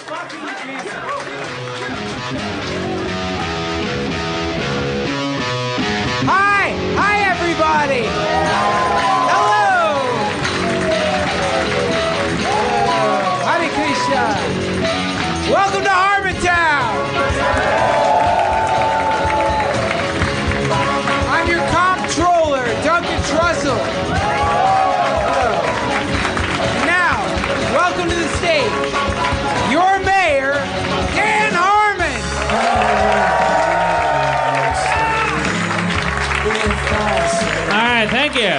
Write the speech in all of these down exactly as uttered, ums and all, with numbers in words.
Hi! Hi, everybody! Hello! Hare Krishna! Welcome to Harmontown! I'm your comptroller, Duncan Trussell. Now, welcome to the stage, your mayor, Dan Harmon! All right, thank you.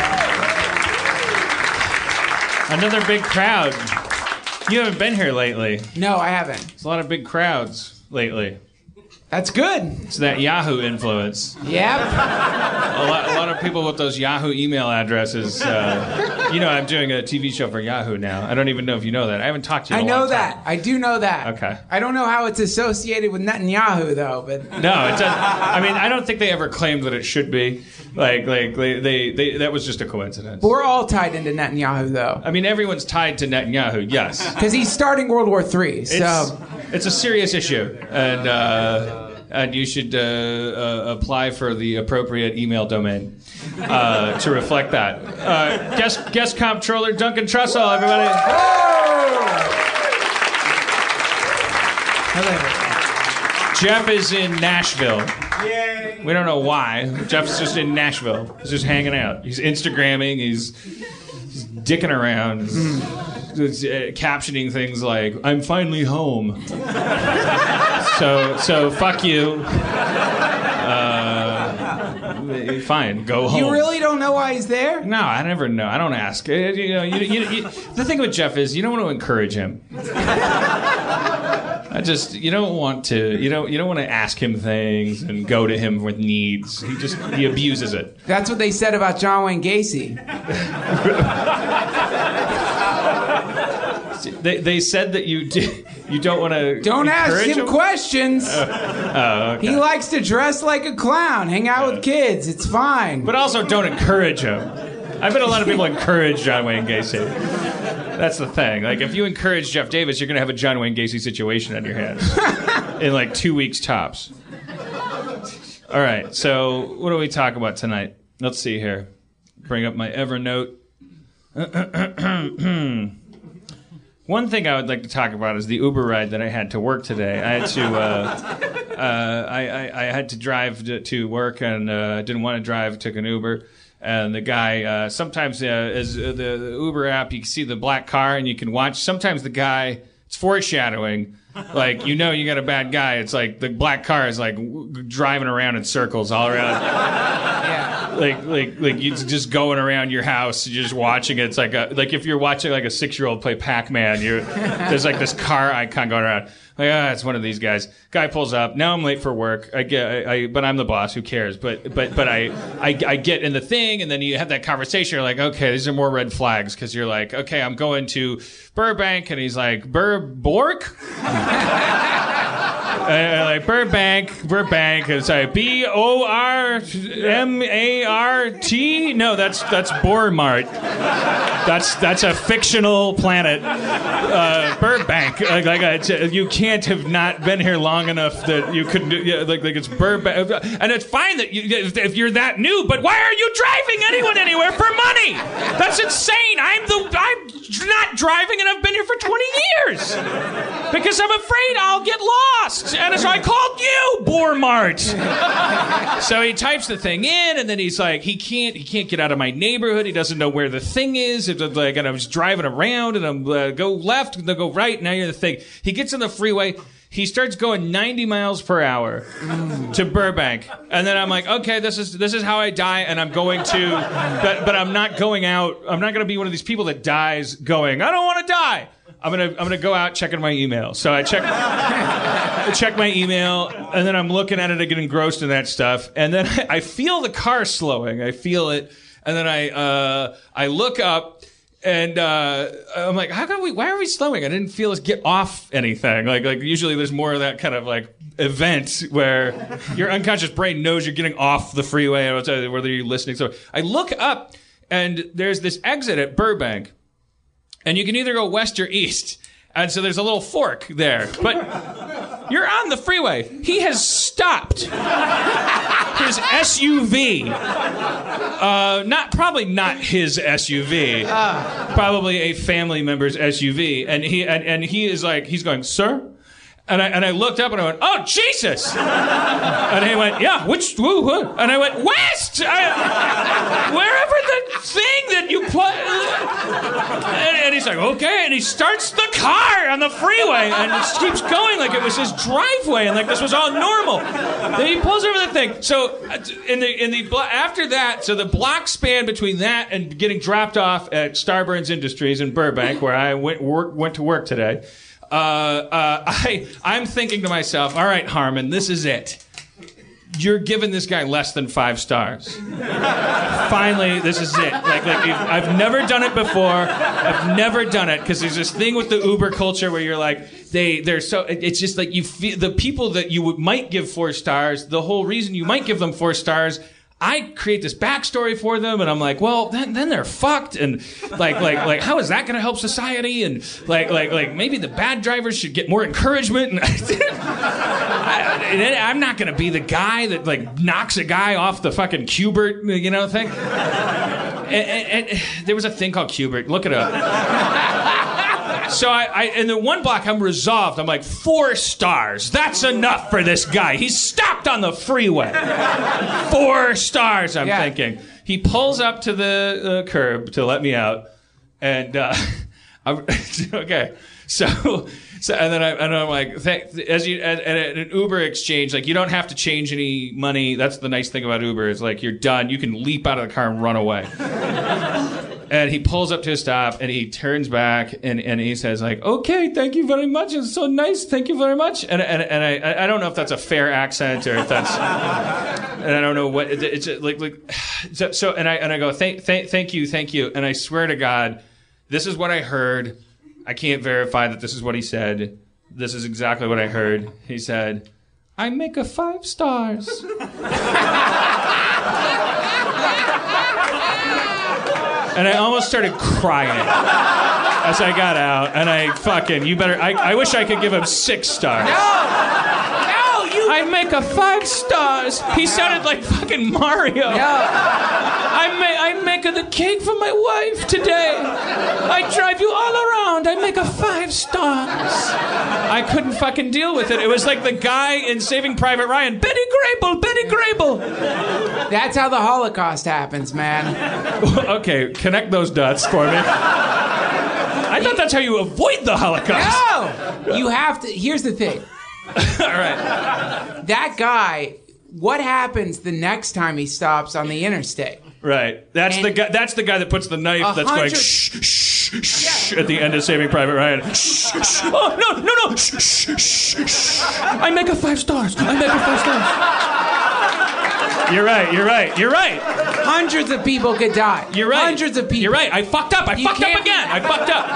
Another big crowd. You haven't been here lately. No, I haven't. There's a lot of big crowds lately. That's good. It's that Yahoo influence. Yep. A lot, a lot of people with those Yahoo email addresses. Uh, you know, I'm doing a T V show for Yahoo now. I don't even know if you know that. I haven't talked to you in I a know long that. time. I do know that. Okay. I don't know how it's associated with Netanyahu, though, but... No, it doesn't. I mean, I don't think they ever claimed that it should be. Like, like they, they, they that was just a coincidence. But we're all tied into Netanyahu, though. I mean, everyone's tied to Netanyahu, yes. Because he's starting World War Three, so... It's, it's a serious issue, and uh, and you should uh, uh, apply for the appropriate email domain uh, to reflect that. Uh, guest, guest comptroller Duncan Trussell, everybody. Hello. Jeff is in Nashville. Yay. We don't know why. Jeff's just in Nashville. He's just hanging out. He's Instagramming. He's, he's dicking around. He's, he's, uh, captioning things like, "I'm finally home." so, so fuck you. Uh, fine, go home. You really don't know why he's there? No, I never know. I don't ask. Uh, You know, you, you, you, the thing with Jeff is you don't want to encourage him. I just you don't want to you don't you don't want to ask him things and go to him with needs. He just he abuses it. That's what they said about John Wayne Gacy. They they said that you do, you don't want to Don't ask him, him questions. Oh, okay. He likes to dress like a clown, hang out with kids. It's fine. But also don't encourage him. I bet a lot of people encourage John Wayne Gacy. That's the thing. Like, if you encourage Jeff Davis, you're going to have a John Wayne Gacy situation on your hands in like two weeks tops. All right, so what do we talk about tonight? Let's see here. Bring up my Evernote. One thing I would like to talk about is the Uber ride that I had to work today. I had to, uh, uh, I, I, I had to drive to, to work and uh, didn't want to drive. Took an Uber. And the guy, uh, sometimes uh, as uh, the, the Uber app, you can see the black car and you can watch. Sometimes the guy, it's foreshadowing. Like, you know you got a bad guy. It's like the black car is like w- driving around in circles all around. Yeah. Like, like, like you just going around your house, you're just watching it. It's like a, like if you're watching like a six-year-old play Pac-Man, you're, there's like this car icon going around. Like, ah, it's one of these guys. Guy pulls up. Now I'm late for work. I get, I, I, but I'm the boss. Who cares? But, but, but I, I, I get in the thing, and then you have that conversation. You're like, okay, these are more red flags because you're like, okay, I'm going to Burbank, and he's like, Bur Bork. Uh, like Burbank, Burbank. It's like B O R M A R T. No, that's that's Bormart. That's that's a fictional planet. Uh, Burbank. Like, like I, you can't have not been here long enough that you couldn't. Do, yeah, like like it's Burbank, and it's fine that you, if you're that new. But why are you driving anyone anywhere for money? That's insane. I'm the I'm not driving, and I've been here for twenty years because I'm afraid I'll get lost. And so I called you, Bormart. So he types the thing in, and then he's like, he can't, he can't get out of my neighborhood. He doesn't know where the thing is. It's like, and I was driving around, and I'm uh, go left, and then go right. Now you're the thing. He gets on the freeway. He starts going ninety miles per hour to Burbank, and then I'm like, okay, this is this is how I die, and I'm going to, but, but I'm not going out. I'm not going to be one of these people that dies going, I don't want to die. I'm gonna I'm gonna go out checking my email. So I check I check my email, and then I'm looking at it. I get engrossed in that stuff, and then I feel the car slowing. I feel it, and then I uh, I look up, and uh, I'm like, how come we? Why are we slowing? I didn't feel us get off anything. Like like usually there's more of that kind of like event where your unconscious brain knows you're getting off the freeway, whether you're listening. So I look up, and there's this exit at Burbank. And you can either go west or east. And so there's a little fork there. But you're on the freeway. He has stopped his S U V. Uh, not probably not his S U V. Uh. Probably a family member's S U V. And he and, and he is like, he's going, sir? And I and I looked up and I went, oh, Jesus! And he went, yeah, which, woo, woo? And I went, west! I, wherever the thing that you put... And, and he's like, okay. And he starts the car on the freeway and just keeps going like it was his driveway and like this was all normal. Then he pulls over the thing. So in the in the after that, so the block span between that and getting dropped off at Starburns Industries in Burbank, where I went work, went to work today, Uh, uh, I, I'm thinking to myself, all right, Harmon, this is it. You're giving this guy less than five stars. Finally, this is it. Like, like I've never done it before. I've never done it because there's this thing with the Uber culture where you're like, they, they're so. It's just like you feel the people that you would, might give four stars. The whole reason you might give them four stars. I create this backstory for them, and I'm like, well, then, then they're fucked, and like, like, like, how is that going to help society? And like, like, like, maybe the bad drivers should get more encouragement. And I, I'm not going to be the guy that like knocks a guy off the fucking Q-bert, you know, thing. And, and, and there was a thing called Q-bert. Look it up. So I, I, in the one block, I'm resolved. I'm like, four stars. That's enough for this guy. He's stopped on the freeway. Four stars, I'm yeah. thinking. He pulls up to the uh, curb to let me out. And, uh, I'm, okay. So, so, and then I, and I'm like, th- as you, at, at an Uber exchange, like, you don't have to change any money. That's the nice thing about Uber is like, you're done. You can leap out of the car and run away. And he pulls up to a stop, and he turns back, and, and he says, like, okay, thank you very much. It's so nice. Thank you very much. And and, and I I don't know if that's a fair accent or if that's, and I don't know what it's like. like so, so and I and I go, thank thank thank you, thank you. And I swear to God, this is what I heard. I can't verify that this is what he said. This is exactly what I heard. He said, I make a five stars. And I almost started crying as I got out. And I fucking, you better, I, I wish I could give him six stars. No! No, you... I make a five stars. He sounded like fucking Mario. No. I, ma- I make the cake for my wife today. I drive you all around. I make a five stars. I couldn't fucking deal with it. It was like the guy in Saving Private Ryan. Betty Grable, Betty Grable. That's how the Holocaust happens, man. Okay, connect those dots for me. I thought that's how you avoid the Holocaust. No! You have to... Here's the thing. All right. That guy, what happens the next time he stops on the interstate? Right. That's and the guy. That's the guy that puts the knife. That's going shh, shh, shh yeah. at the end of Saving Private Ryan. Shh, shh. Oh no, no, no! Shh, shh, shh, shh. I make a five stars. I make a five stars. You're right. You're right. You're right. Hundreds of people could die. You're right. Hundreds of people. You're right. I fucked up. I you fucked up again. I fucked up.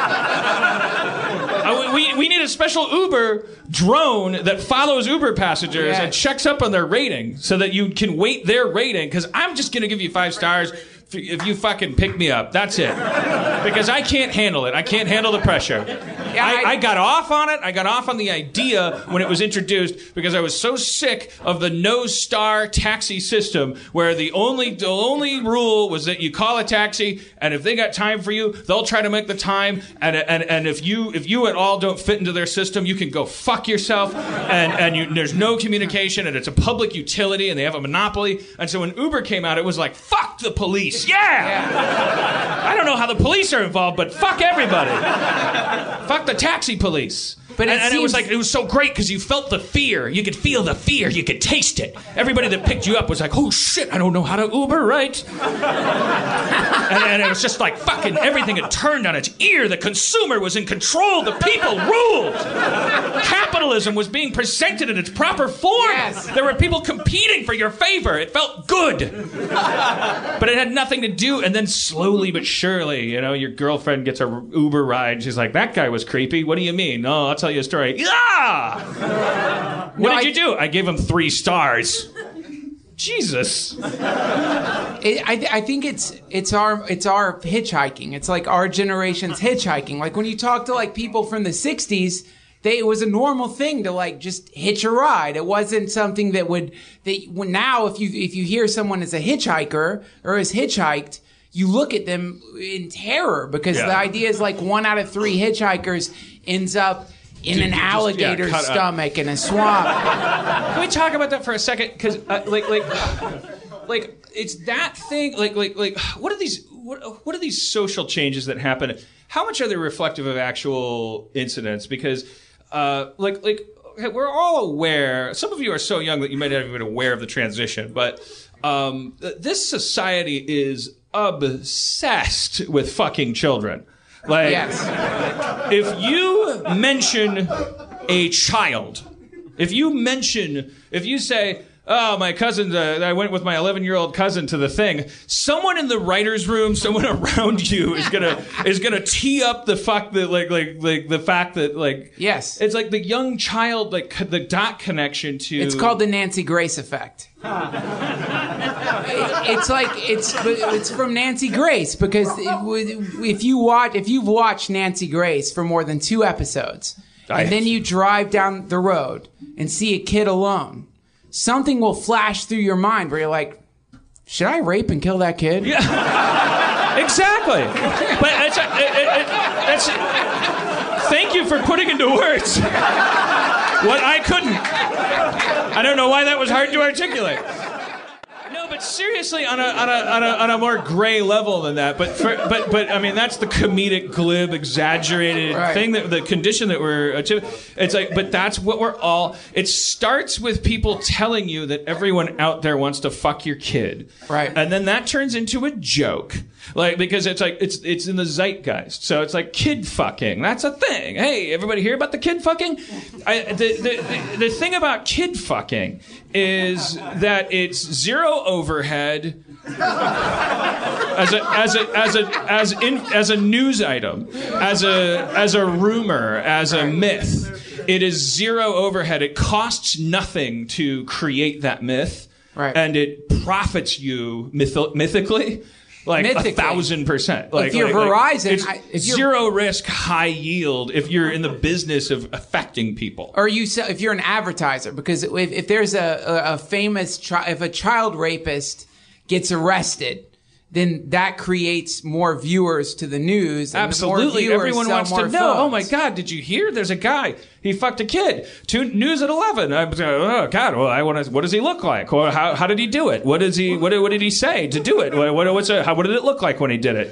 uh, we we need a special Uber drone that follows Uber passengers yes. and checks up on their rating so that you can weight their rating. Because I'm just gonna give you five stars if you fucking pick me up. That's it. Because I can't handle it. I can't handle the pressure. Yeah, I, I, I got off on it. I got off on the idea when it was introduced because I was so sick of the no-star taxi system where the only the only rule was that you call a taxi and if they got time for you, they'll try to make the time and and and if you if you at all don't fit into their system, you can go fuck yourself and and you, there's no communication and it's a public utility and they have a monopoly. And so when Uber came out, it was like fuck the police. Yeah. yeah. I don't know how the police are involved, but fuck everybody. Fuck the taxi police. But it and, and seems... it was like, it was so great because you felt the fear. You could feel the fear. You could taste it. Everybody that picked you up was like, oh shit, I don't know how to Uber, right? and, and it was just like fucking everything had turned on its ear. The consumer was in control. The people ruled. Capitalism was being presented in its proper form. Yes. There were people competing for your favor. It felt good. But it had nothing to do. And then slowly but surely, you know, your girlfriend gets a Uber ride. She's like, that guy was creepy. What do you mean? Oh, I'll tell you a story. Yeah! What no, did I... you do? I gave him three stars. Jesus. It, I, I think it's it's our it's our hitchhiking. It's like our generation's hitchhiking. Like when you talk to like people from the sixties, they it was a normal thing to like just hitch a ride. It wasn't something that would that when now if you if you hear someone is a hitchhiker or is hitchhiked, you look at them in terror because yeah. the idea is like one out of three hitchhikers ends up in Dude, an alligator's just, yeah, stomach up. in a swamp. Can we talk about that for a second? Because uh, like, like, like it's that thing. Like, like, like, what are these? What, what are these social changes that happen? How much are they reflective of actual incidents? Because, uh, like, like we're all aware. Some of you are so young that you might not have been aware of the transition. But um, this society is obsessed with fucking children. Like, yes. if you mention a child, if you mention, if you say, oh, my cousin, uh, I went with my eleven-year-old cousin to the thing, someone in the writer's room, someone around you is gonna is gonna tee up the fuck that like like like the fact that like yes, it's like the young child like the dot connection to. It's called the Nancy Grace effect. It's like it's it's from Nancy Grace because it, if you watch if you've watched Nancy Grace for more than two episodes I and then you drive down the road and see a kid alone, something will flash through your mind where you're like, should I rape and kill that kid? Yeah, exactly. But it's, it, it, it's thank you for putting into words what I couldn't. I don't know why that was hard to articulate. No, but seriously, on a on a on a, on a more gray level than that. But for, but but I mean, that's the comedic, glib, exaggerated right. thing that the condition that we're. It's like, but that's what we're all. It starts with people telling you that everyone out there wants to fuck your kid, right? And then that turns into a joke. Like, because it's like, it's it's in the zeitgeist. So it's like kid fucking. That's a thing. Hey, everybody hear about the kid fucking? I, the, the, the, the thing about kid fucking is that it's zero overhead as a, as a, as a, as in, as a news item, as a, as a rumor, as a myth. It is zero overhead. It costs nothing to create that myth. Right. And it profits you myth- mythically. Like Mythically. a thousand percent. Like, if you're like, Verizon, like, it's I, if you're, zero risk, high yield. If you're in the business of affecting people, or you, sell, if you're an advertiser, because if, if there's a, a, a famous, chi- if a child rapist gets arrested, then that creates more viewers to the news. And absolutely, the more everyone sell wants more to know. phones. Oh my God, did you hear? There's a guy. He fucked a kid. Two, news at eleven. I'm, oh God, well, I want to. What does he look like? Well, how, how did he do it? What is he? What, what did he say to do it? What, what, what's a, how, what did it look like when he did it?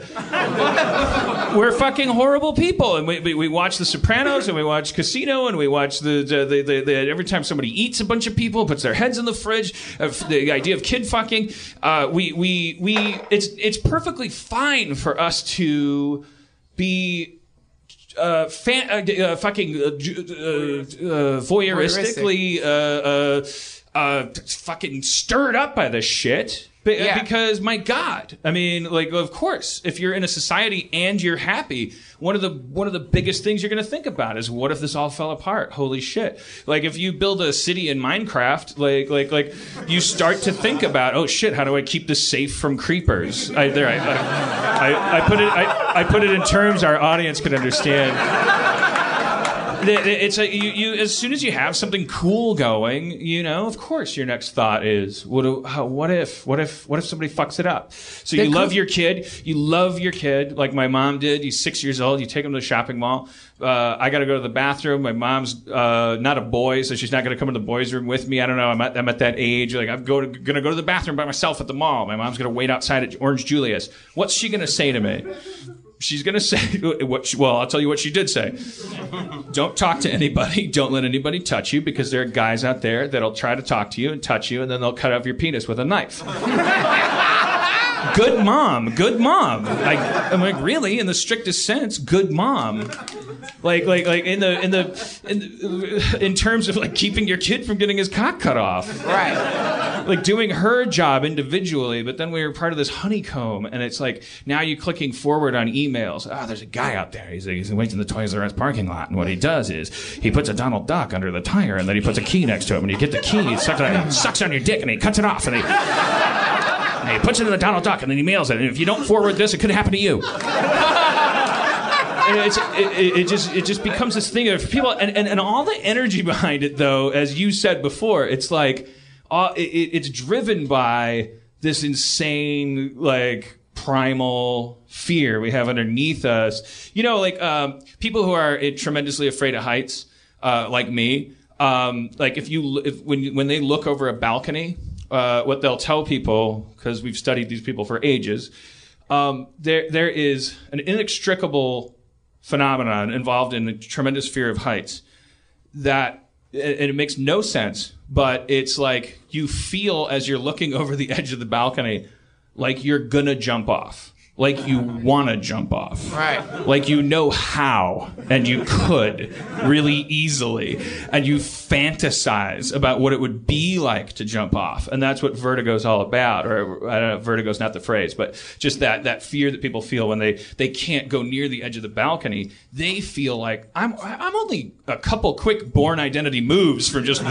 We're fucking horrible people, and we, we we watch The Sopranos, and we watch Casino, and we watch the the, the, the, the every time somebody eats a bunch of people, puts their heads in the fridge. Uh, the idea of kid fucking. Uh, we we we. It's it's perfectly fine for us to be. Uh, fan, uh, uh, fucking uh, uh, uh, voyeuristically, uh, uh, uh, fucking stirred up by this shit. Be- yeah. Because, my God, I mean, like, of course, if you're in a society and you're happy, one of the one of the biggest things you're going to think about is, what if this all fell apart? Holy shit! Like, if you build a city in Minecraft, like, like, like, you start to think about, oh shit, how do I keep this safe from creepers? I, there, I, I, I, I put it, I, I put it in terms our audience could understand. It's like you, you. As soon as you have something cool going, you know, of course, your next thought is, what? Do, how, what if? What if? What if somebody fucks it up? So you love your kid. You love your kid, like my mom did. He's six years old. You take him to the shopping mall. Uh, I got to go to the bathroom. My mom's uh, not a boy, so she's not going to come in the boys' room with me. I don't know. I'm at, I'm at that age. Like, I'm going to go to the bathroom by myself at the mall. My mom's going to wait outside at Orange Julius. What's she going to say to me? She's going to say, what she, well, I'll tell you what she did say. Don't talk to anybody. Don't let anybody touch you, because there are guys out there that'll try to talk to you and touch you, and then they'll cut off your penis with a knife. good mom, good mom. Like, I'm like, really? In the strictest sense, good mom. Like, like, like in the in the in, the, in terms of like keeping your kid from getting his cock cut off. Right. Like doing her job individually, but then we were part of this honeycomb, and it's like now you're clicking forward on emails. Oh, there's a guy out there. He's he's waiting in the Toys R Us parking lot, and what he does is he puts a Donald Duck under the tire, and then he puts a key next to him, and you get the key, he sucks on, he sucks on your dick, and he cuts it off, and he. And he puts it in the Donald Duck, and then he mails it. And if you don't forward this, it could happen to you. And it's, it, it just it just becomes this thing of people, and, and, and all the energy behind it, though, as you said before, it's like uh, it, it's driven by this insane, like, primal fear we have underneath us. You know, like um, people who are tremendously afraid of heights, uh, like me. Um, like if you if when when they look over a balcony. Uh, what they'll tell people, because we've studied these people for ages, um, there there is an inextricable phenomenon involved in the tremendous fear of heights that, and it makes no sense, but it's like you feel as you're looking over the edge of the balcony like you're gonna jump off. Like you want to jump off. Right. Like you know how, and you could really easily. And you fantasize about what it would be like to jump off. And that's what vertigo's all about. Or, I don't know, vertigo's not the phrase, but just that, that fear that people feel when they, they can't go near the edge of the balcony. They feel like, I'm, I'm only a couple quick Bourne Identity moves from just...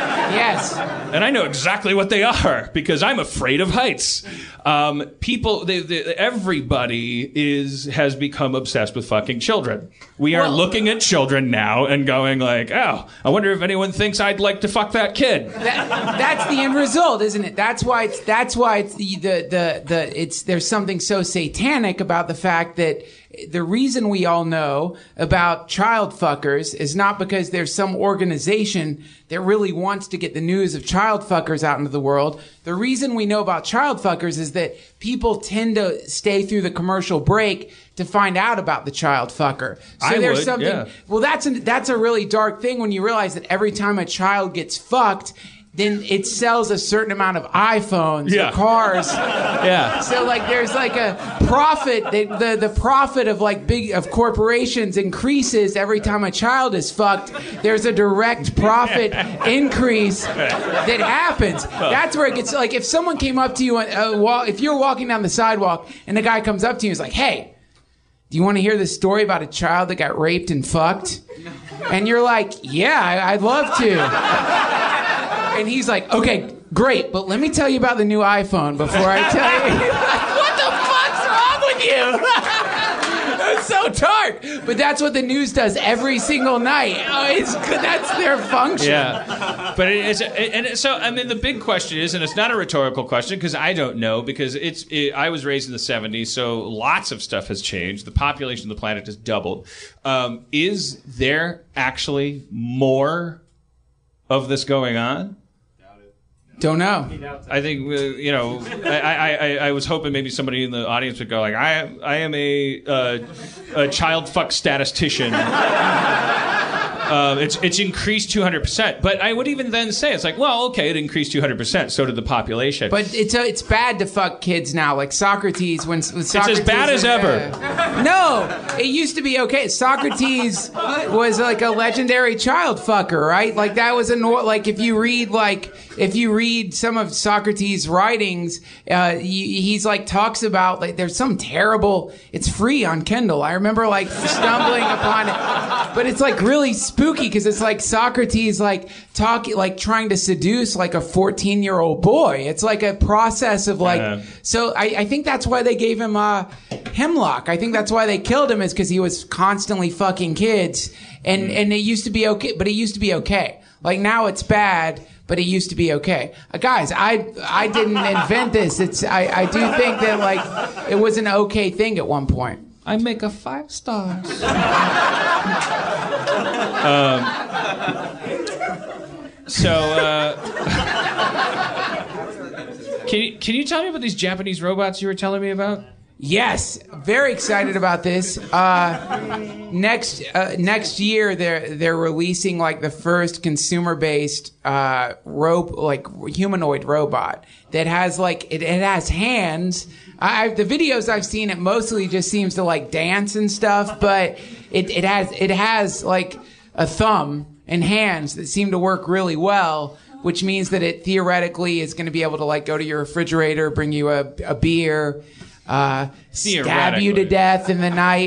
Yes. And I know exactly what they are, because I'm afraid of heights. Um, people, they, they, everybody is has become obsessed with fucking children. We are well, looking at children now and going like, oh, I wonder if anyone thinks I'd like to fuck that kid. That, that's the end result, isn't it? That's why it's that's why it's the, the the the it's there's something so satanic about the fact that the reason we all know about child fuckers is not because there's some organization that really wants to get the news of child fuckers out into the world. The reason we know about child fuckers is that people tend to stay through the commercial break to find out about the child fucker. So I there's would, something, yeah. well, that's, an, that's a really dark thing when you realize that every time a child gets fucked, then it sells a certain amount of iPhones Yeah. or cars. Yeah. So like there's like a profit, the, the the profit of like big of corporations increases every time a child is fucked. There's a direct profit increase that happens. That's where it gets like if someone came up to you and uh, wa- if you're walking down the sidewalk and a guy comes up to you and is like, "Hey, do you want to hear the story about a child that got raped and fucked?" And you're like, "Yeah, I- I'd love to." And he's like, okay, great, but let me tell you about the new iPhone before I tell you. What the fuck's wrong with you? It's so dark. But that's what the news does every single night. Oh, it's, that's their function. Yeah. But it is, and it, so, I mean, the big question is, and it's not a rhetorical question, because I don't know, because it's, it, I was raised in the seventies, so lots of stuff has changed. The population of the planet has doubled. Um, is there actually more of this going on? Don't know. I think uh, you know. I, I, I, I was hoping maybe somebody in the audience would go like, I I am a uh, a child fuck statistician. Uh, it's it's increased two hundred percent, but I would even then say it's like, well, okay, it increased two hundred percent. So did the population. But it's uh, it's bad to fuck kids now. Like Socrates, when, when Socrates, it's as bad as uh, ever. No, it used to be okay. Socrates was like a legendary child fucker, right? Like that was a nor- like if you read like if you read some of Socrates' writings, uh, he, he's like talks about like there's some terrible. It's free on Kindle. I remember like stumbling upon it, but it's like really spooky because it's like Socrates like talking like trying to seduce like a fourteen year old boy. It's like a process of like. Yeah. So I, I think that's why they gave him uh, hemlock. I think that's why they killed him is because he was constantly fucking kids, and Mm. and it used to be okay, but it used to be okay. Like now it's bad. But it used to be okay. Uh, guys, I I didn't invent this. It's I, I do think that like it was an okay thing at one point. I make a five stars. um, so, uh, can you can you tell me about these Japanese robots you were telling me about? Yes, very excited about this. Uh, next uh, next year, they're they're releasing like the first consumer-based uh, ro- like humanoid robot that has like it, it has hands, I, the videos I've seen, it mostly just seems to like dance and stuff, but it, it has it has like a thumb and hands that seem to work really well, which means that it theoretically is going to be able to like go to your refrigerator, bring you a, a beer, uh, stab you to death in the night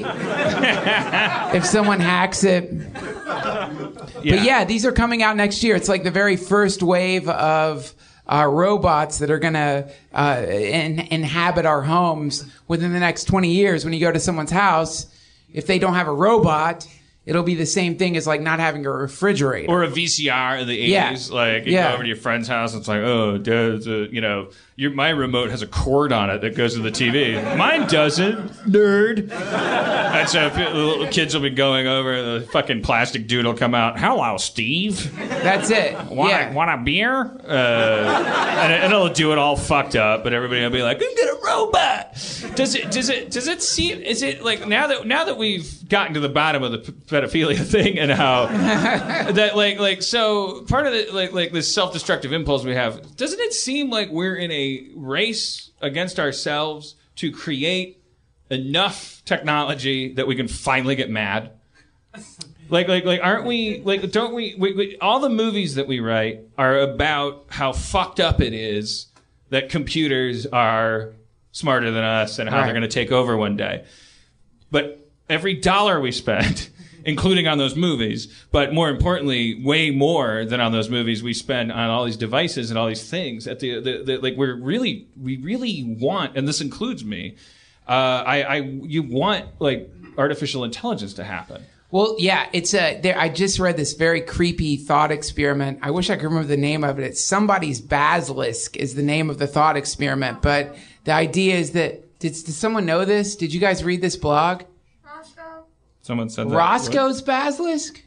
if someone hacks it. Yeah. But yeah, these are coming out next year. It's like the very first wave of uh, robots that are going to uh, in, inhabit our homes within the next twenty years. When you go to someone's house, if they don't have a robot, it'll be the same thing as like not having a refrigerator or a V C R in the eighties. Yeah. Like you yeah. go over to your friend's house, and it's like, oh, there's a, you know, your, my remote has a cord on it that goes to the T V. Mine doesn't, nerd. And so little kids will be going over, the fucking plastic dude will come out. Hello, Steve. That's it. Want, yeah. a, want a beer? Uh, and, it, and it'll do it all fucked up, but everybody will be like, "I'm gonna robot." Does it? Does it? Does it seem? Is it like now that now that we've gotten to the bottom of the pedophilia thing and how that like like so part of the like like this self-destructive impulse we have, doesn't it seem like we're in a race against ourselves to create enough technology that we can finally get mad? Like, like, like, aren't we, like, don't we, we, we, all the movies that we write are about how fucked up it is that computers are smarter than us and how right. they're going to take over one day. But every dollar we spend, including on those movies, but more importantly, way more than on those movies, we spend on all these devices and all these things. At the, the, the like, we're really, we really want, and this includes me, uh, I, I, you want like artificial intelligence to happen. Well, yeah, it's a. There, I just read this very creepy thought experiment. I wish I could remember the name of it. It's somebody's basilisk is the name of the thought experiment. But the idea is that did, did someone know this? Did you guys read this blog? Roscoe. Someone said that. Roscoe's what? Basilisk.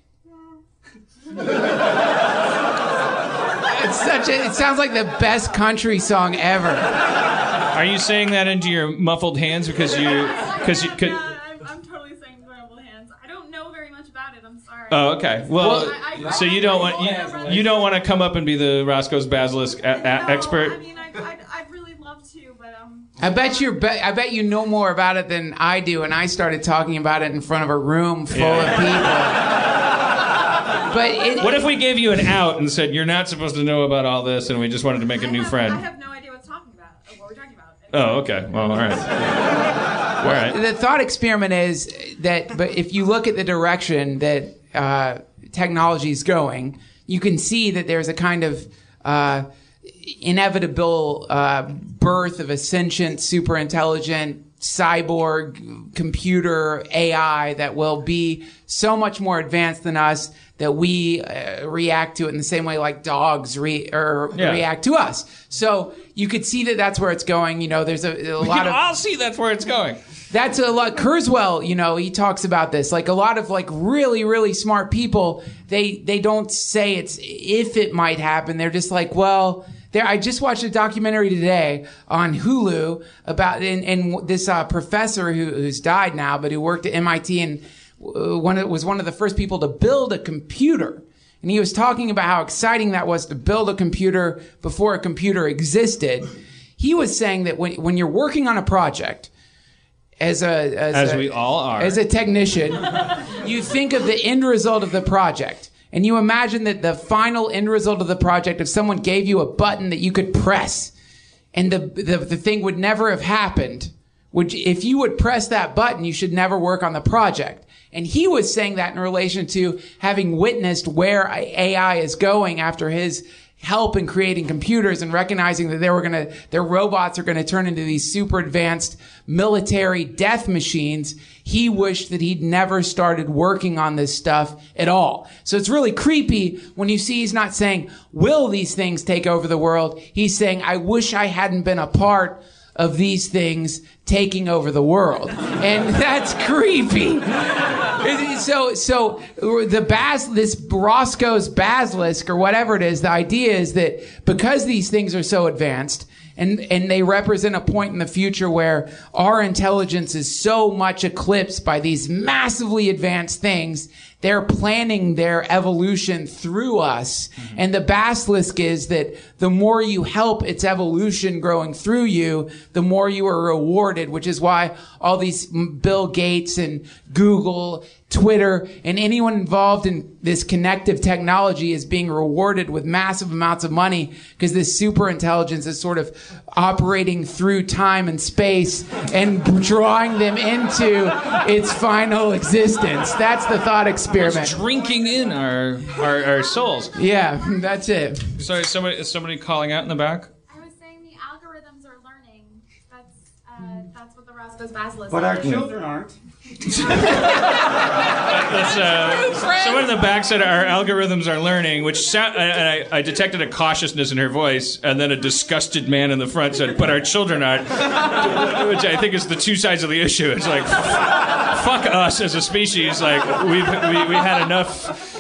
It's such a. It sounds like the best country song ever. Are you saying that into your muffled hands because you because you could? Oh, okay. Well, well I, I, so you don't want you, you don't want to come up and be the Roscoe's Basilisk a, a, no, expert? I mean, I, I'd, I'd really love to, but um. I bet you. Be, I bet you know more about it than I do, and I started talking about it in front of a room full yeah. of people. But it, what if we gave you an out and said you're not supposed to know about all this, and we just wanted to make a I new have, friend? I have no idea what's talking about. What we're talking about. Oh, okay. Well, all right. All right. The thought experiment is that, but if you look at the direction that uh, technology is going, you can see that there's a kind of uh, inevitable uh, birth of a sentient, super intelligent cyborg computer A I that will be so much more advanced than us that we uh, react to it in the same way like dogs re- or yeah. react to us. So you could see that that's where it's going. You know, there's a, a lot we can of. all see that's where it's going. That's a lot. Kurzweil, you know, he talks about this. Like a lot of like really, really smart people, they they don't say it's if it might happen. They're just like, well, there. I just watched a documentary today on Hulu about and, and this uh, professor who, who's died now, but who worked at M I T and uh, one was one of the first people to build a computer. And he was talking about how exciting that was to build a computer before a computer existed. He was saying that when when you're working on a project. As a as, as a, we all are as a technician, you think of the end result of the project, and you imagine that the final end result of the project, if someone gave you a button that you could press, and the the, the thing would never have happened. Would if you would press that button, you should never work on the project. And he was saying that in relation to having witnessed where A I is going after his help in creating computers and recognizing that they were going to, their robots are going to turn into these super advanced military death machines. He wished that he'd never started working on this stuff at all. So it's really creepy when you see he's not saying, will these things take over the world? He's saying, I wish I hadn't been a part of these things taking over the world. And that's creepy. So, so the bas, this Roscoe's basilisk or whatever it is, the idea is that because these things are so advanced And, and they represent a point in the future where our intelligence is so much eclipsed by these massively advanced things. They're planning their evolution through us. Mm-hmm. And the basilisk is that the more you help its evolution growing through you, the more you are rewarded, which is why all these Bill Gates and Google, Twitter, and anyone involved in this connective technology is being rewarded with massive amounts of money because this super intelligence is sort of operating through time and space and drawing them into its final existence. That's the thought experiment. It's drinking in our, our our souls. Yeah, that's it. Sorry, somebody is somebody calling out in the back? I was saying the algorithms are learning. That's uh, that's what the Roscoe's basilisk. But our is. children aren't. That's, uh, someone in the back said our algorithms are learning, which sound, and I, I detected a cautiousness in her voice, and then a disgusted man in the front said, "But our children aren't," which I think is the two sides of the issue. It's like, fuck us as a species. Like we've we, we had enough.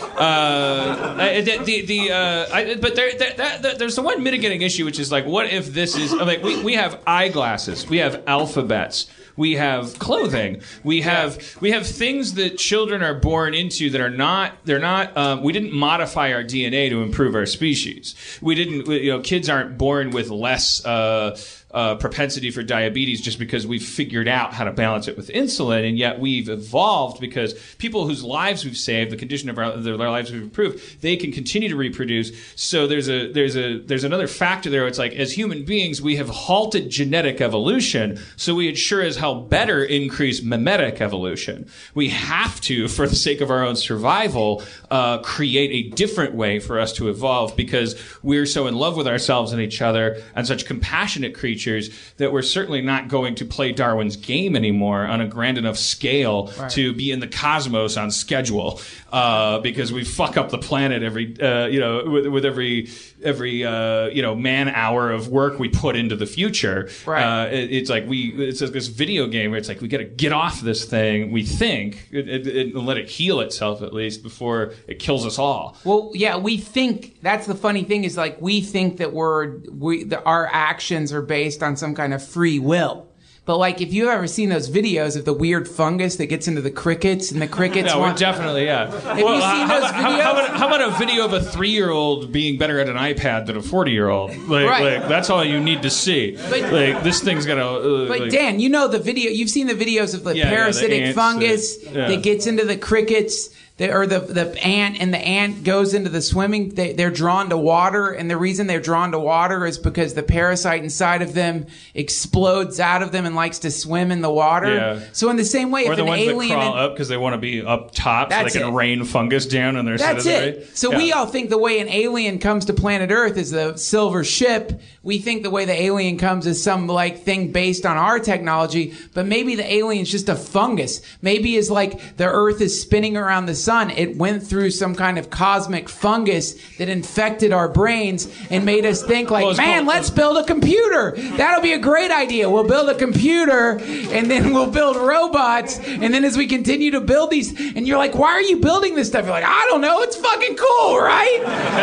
Uh, the the, the uh, I, but there, there that, there's the one mitigating issue, which is like, what if this is like we we have eyeglasses, we have alphabets. We have clothing. We have we have things that children are born into that are not. They're not. Um, we didn't modify our D N A to improve our species. We didn't. You know, kids aren't born with less uh, uh, propensity for diabetes just because we've figured out how to balance it with insulin, and yet we've evolved because people whose lives we've saved, the condition of our, their lives we've improved, they can continue to reproduce. So there's a there's a there's another factor there. Where it's like as human beings, we have halted genetic evolution, so we ensure as hell better increase mimetic evolution. We have to, for the sake of our own survival, uh, create a different way for us to evolve because we're so in love with ourselves and each other and such compassionate creatures that we're certainly not going to play Darwin's game anymore on a grand enough scale right. to be in the cosmos on schedule uh, because we fuck up the planet every, uh, you know, with, with every every uh, you know man hour of work we put into the future. Right. Uh, it, it's like we it's like this video game where it's like we got to get off this thing. We think it, it, it, and let it heal itself at least before it kills us all. Well, yeah, we think that's the funny thing is like we think that we're we the, our actions are based on some kind of free will. But like, if you've ever seen those videos of the weird fungus that gets into the crickets and the crickets, no, want... definitely, yeah. Have well, you seen how, those how, videos? how, about, how about a video of a three-year-old being better at an iPad than a forty-year-old? Like, right. like that's all you need to see. But, like this thing's gonna. Uh, but like, Dan, you know the video. You've seen the videos of the yeah, parasitic yeah, the ants, fungus uh, yeah. that gets into the crickets. The, or the the ant and the ant goes into the swimming. They, they're drawn to water, and the reason they're drawn to water is because the parasite inside of them explodes out of them and likes to swim in the water. Yeah. So in the same way, or if the an ones alien that crawl in, up because they want to be up top, so they can it. rain fungus down on their That's sedentary. it. So yeah. we all think the way an alien comes to planet Earth is the silver ship. We think the way the alien comes is some like thing based on our technology, but maybe the alien's just a fungus. Maybe it's like the Earth is spinning around the sun. It went through some kind of cosmic fungus that infected our brains and made us think like, well, man, called, let's build a computer. That'll be a great idea. We'll build a computer and then we'll build robots. And then as we continue to build these, and you're like, why are you building this stuff? You're like, I don't know. It's fucking cool, right?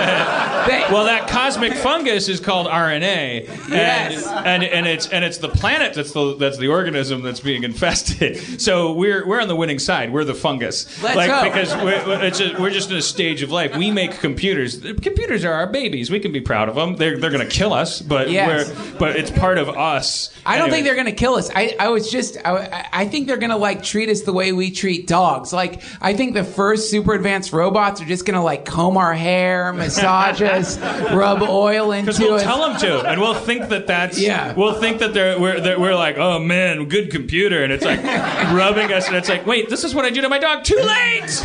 they, well, that cosmic fungus is called R N A. And, yes. and and it's and it's the planet that's the that's the organism that's being infested. So we're we're on the winning side. We're the fungus. Let's like go. because we're, it's just, we're just in a stage of life. We make computers. Computers are our babies. We can be proud of them. They're they're going to kill us, but Yes. we're but it's part of us. I don't anyway. think they're going to kill us. I, I was just, I, I think they're going to like treat us the way we treat dogs. Like, I think the first super advanced robots are just going to like comb our hair, massage us, rub oil into Because we'll us. tell them to, and we'll think that that's. Yeah. We'll think that they're we're they're, we're like, oh man, good computer, and it's like rubbing us, and it's like, wait, this is what I do to my dog. Too late.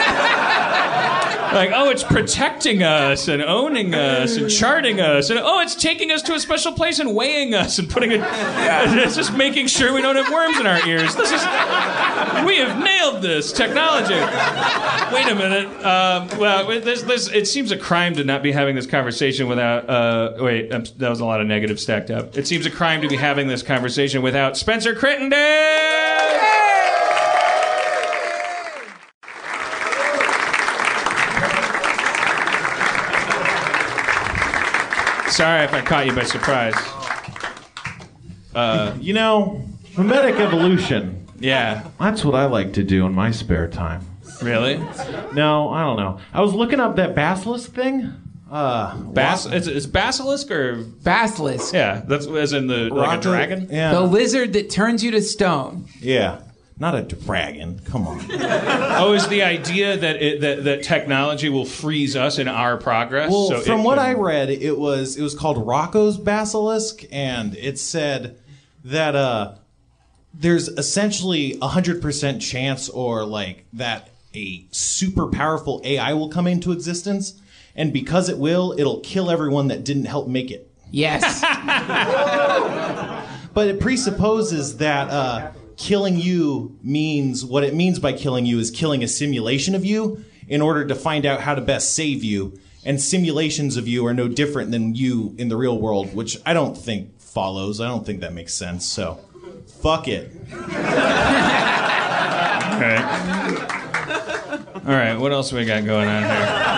Like, oh, it's protecting us and owning us and charting us, and oh, it's taking us to a special place and weighing us and putting it. And it's just making sure we don't have worms in our ears. This is. We have nailed this technology. Wait a minute. Um, well, there's, there's, it seems a crime to not be having this conversation without. Uh, wait, um, that was a lot of negative stacked up. It seems a crime to be having this conversation without Spencer Crittenden. Sorry if I caught you by surprise. Uh, You know, mimetic evolution. yeah. That's what I like to do in my spare time. Really? No, I don't know. I was looking up that basilisk thing. Uh, Bas- it's, it's basilisk or Basilisk. yeah, that's as in the like a Rocket- dragon. Yeah. The lizard that turns you to stone. Yeah. Not a dragon. Come on. Oh, is the idea that it, that that technology will freeze us in our progress? Well, so from it what can- I read, it was it was called Rocco's basilisk, and it said that uh, there's essentially a hundred percent chance, or like that a super powerful A I will come into existence, and because it will, it'll kill everyone that didn't help make it. Yes. But it presupposes that uh, killing you means what it means by killing you is killing a simulation of you in order to find out how to best save you. And simulations of you are no different than you in the real world, which I don't think follows. I don't think that makes sense. So, fuck it. Okay. All right, what else we got going on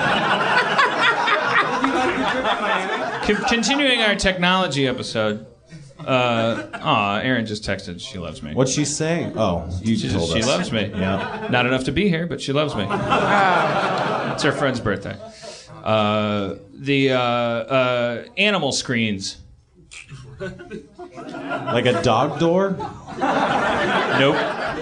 here? Con- continuing our technology episode. Uh, aw, Erin just texted. She loves me. What'd she say? Oh, you She, told she us. loves me. Yeah. Not enough to be here, but she loves me. It's her friend's birthday. Uh, the uh, uh, animal screens. Like a dog door? Nope.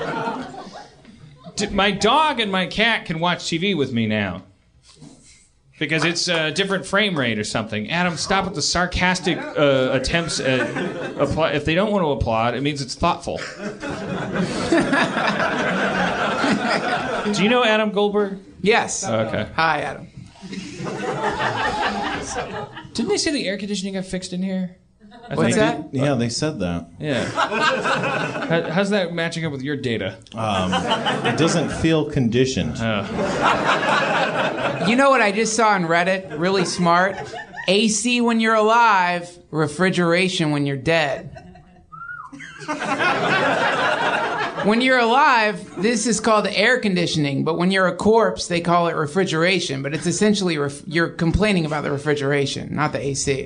D- my dog and my cat can watch T V with me now. Because it's a different frame rate or something. Adam, stop with the sarcastic uh, attempts at apply. If they don't want to applaud, it means it's thoughtful. Do you know Adam Goldberg? Yes. Oh, okay. Hi, Adam. Didn't they say the air conditioning got fixed in here? I What's think- that? Yeah, they said that. Yeah. How- How's that matching up with your data? It doesn't feel conditioned. You know what I just saw on Reddit? Really smart. A C when you're alive, refrigeration when you're dead. When you're alive, this is called air conditioning, but when you're a corpse, they call it refrigeration. But it's essentially ref- you're complaining about the refrigeration, not the A C.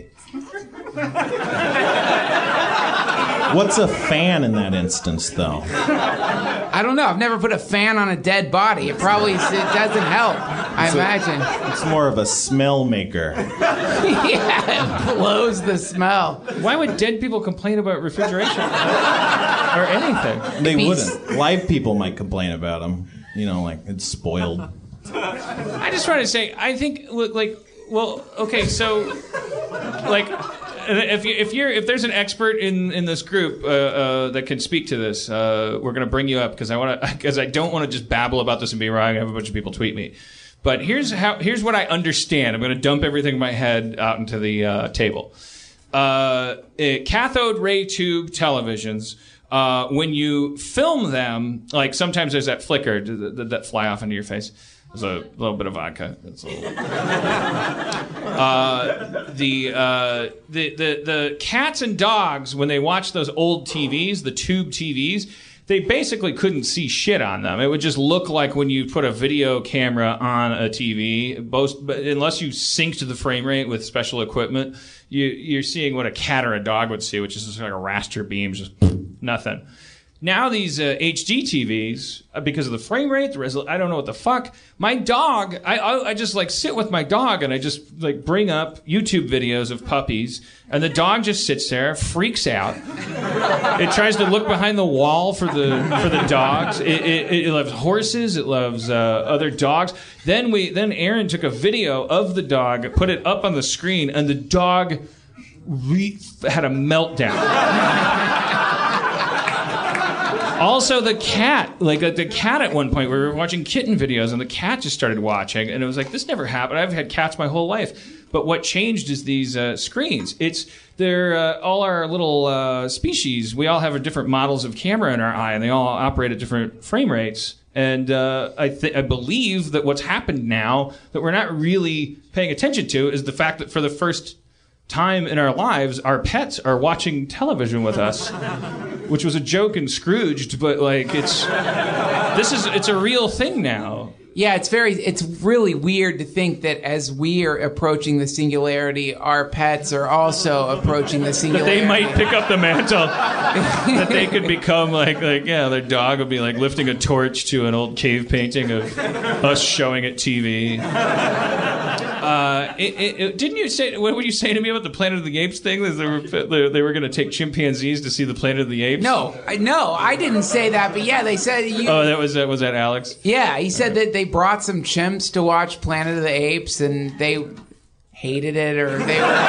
What's a fan in that instance, though? I don't know. I've never put a fan on a dead body. It probably it doesn't help. I So- imagine. It's more of a smell maker. Yeah, it blows the smell. Why would dead people complain about refrigeration or anything? They Beast. wouldn't. Live people might complain about them. You know, like it's spoiled. I just try to say, I think, look, like, well, okay, so, like, if you if you're if there's an expert in in this group uh, uh, that can speak to this, uh, we're gonna bring you up because I want to because I don't want to just babble about this and be wrong and have a bunch of people tweet me. But here's how here's what I understand. I'm gonna dump everything in my head out into the uh, table. Uh, eh, cathode ray tube televisions. Uh, when you film them, like sometimes there's that flicker that, that, that fly off into your face. There's a little bit of vodka. It's a little... uh, the, uh, the the the cats and dogs, when they watch those old T Vs, the tube T Vs, they basically couldn't see shit on them. It would just look like when you put a video camera on a T V, both, but unless you synced the frame rate with special equipment, you, you're seeing what a cat or a dog would see, which is just like a raster beam, just nothing. Now these uh, H D T Vs, uh, because of the frame rate, the resol- I don't know what the fuck. My dog, I, I I just like sit with my dog and I just like bring up YouTube videos of puppies, and the dog just sits there, freaks out. It tries to look behind the wall for the for the dogs. It, it, it loves horses. It loves uh, other dogs. Then we then Aaron took a video of the dog, put it up on the screen, and the dog re- had a meltdown. Also, the cat, like uh, the cat at one point, we were watching kitten videos, and the cat just started watching, and it was like, this never happened. I've had cats my whole life. But what changed is these uh, screens. It's they're uh, all our little uh, species. We all have different models of camera in our eye, and they all operate at different frame rates. And uh, I, th- I believe that what's happened now that we're not really paying attention to is the fact that for the first time in our lives, our pets are watching television with us, which was a joke in Scrooged, but like it's this is it's a real thing now. Yeah, it's very, it's really weird to think that as we are approaching the singularity, our pets are also approaching the That singularity. they might pick up the mantle. That they could become like, like yeah, their dog would be like lifting a torch to an old cave painting of us showing it T V. Uh, it, it, it, didn't you say, what were you saying to me about the Planet of the Apes thing? That they were, they, they were going to take chimpanzees to see the Planet of the Apes? No, I- no, I didn't say that, but yeah, they said you. Oh, that was that was that Alex? Yeah, he said that they brought some chimps to watch Planet of the Apes, and they hated it, or they were.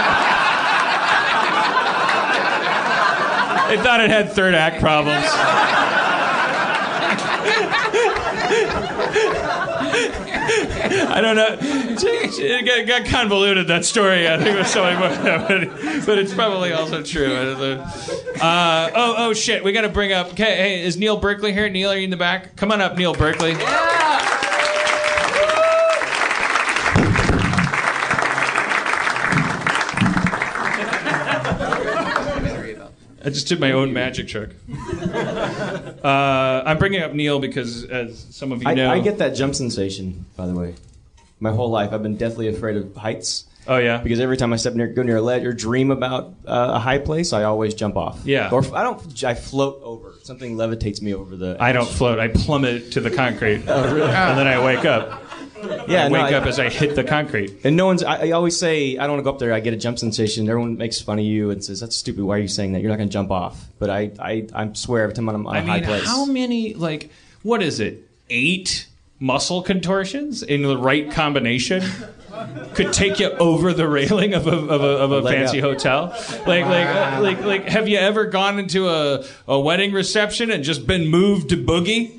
They thought it had third act problems. I don't know. It got, got convoluted, that story. I think it was so many more, but, but it's probably also true. I don't know. Uh, oh, oh shit! We got to bring up. Okay, hey, is Neil Berkeley here? Neil, are you in the back? Come on up, Neil Berkeley. I just did my own magic trick. Uh, I'm bringing up Neil because, as some of you I, know, I get that jump sensation, by the way. My whole life, I've been deathly afraid of heights. Oh yeah, Because every time I step near, go near a ledge or dream about uh, a high place, I always jump off. Yeah. Or I don't. I float over. Something levitates me over the. I don't float. I plummet to the concrete, oh, really? And then I wake up. Yeah, I no, wake I- up as I hit the concrete. And no one's. I, I always say I don't want to go up there. I get a jump sensation. Everyone makes fun of you and says that's stupid. Why are you saying that? You're not going to jump off. But I, I, I swear every time I'm on a I high mean, place. how many? Like, what is it? Eight muscle contortions in the right combination could take you over the railing of a of a, of a Leg fancy up. hotel. Like like uh, like like have you ever gone into a, a wedding reception and just been moved to boogie?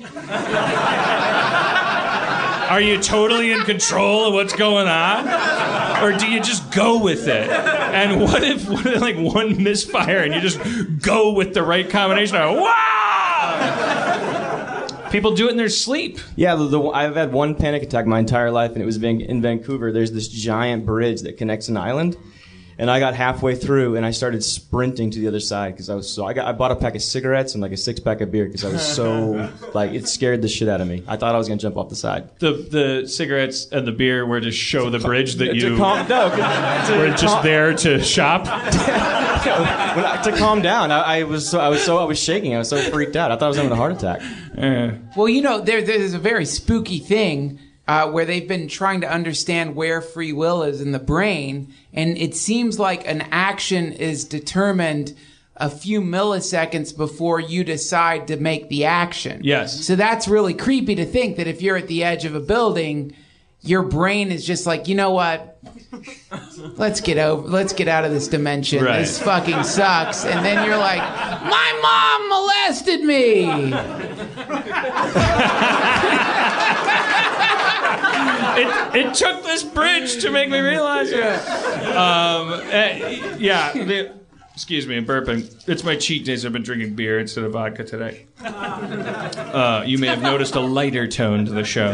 Are you totally in control of what's going on? Or do you just go with it? And what if, what if like one misfire and you just go with the right combination of wow? People do it in their sleep. Yeah, the, the, I've had one panic attack my entire life, and it was in, in Vancouver. There's this giant bridge that connects an island, and I got halfway through, and I started sprinting to the other side because I was so. I got I bought a pack of cigarettes and like a six pack of beer because I was so like it scared the shit out of me. I thought I was gonna jump off the side. The the cigarettes and the beer were to show the bridge that to you calm, no, to, were just calm, there to shop. when I- to calm down. I, I was so I was so I was shaking. I was so freaked out. I thought I was having a heart attack. Uh, Well, you know, there, there's a very spooky thing uh, where they've been trying to understand where free will is in the brain, and it seems like an action is determined a few milliseconds before you decide to make the action. Yes. So that's really creepy to think that if you're at the edge of a building, your brain is just like, you know what? Let's get over. Let's get out of this dimension. Right. This fucking sucks. And then you're like, my mom molested me. it, it took this bridge to make me realize it. Um, uh, yeah. The, excuse me, I'm burping. It's my cheat days. I've been drinking beer instead of vodka today. Uh, you may have noticed a lighter tone to the show.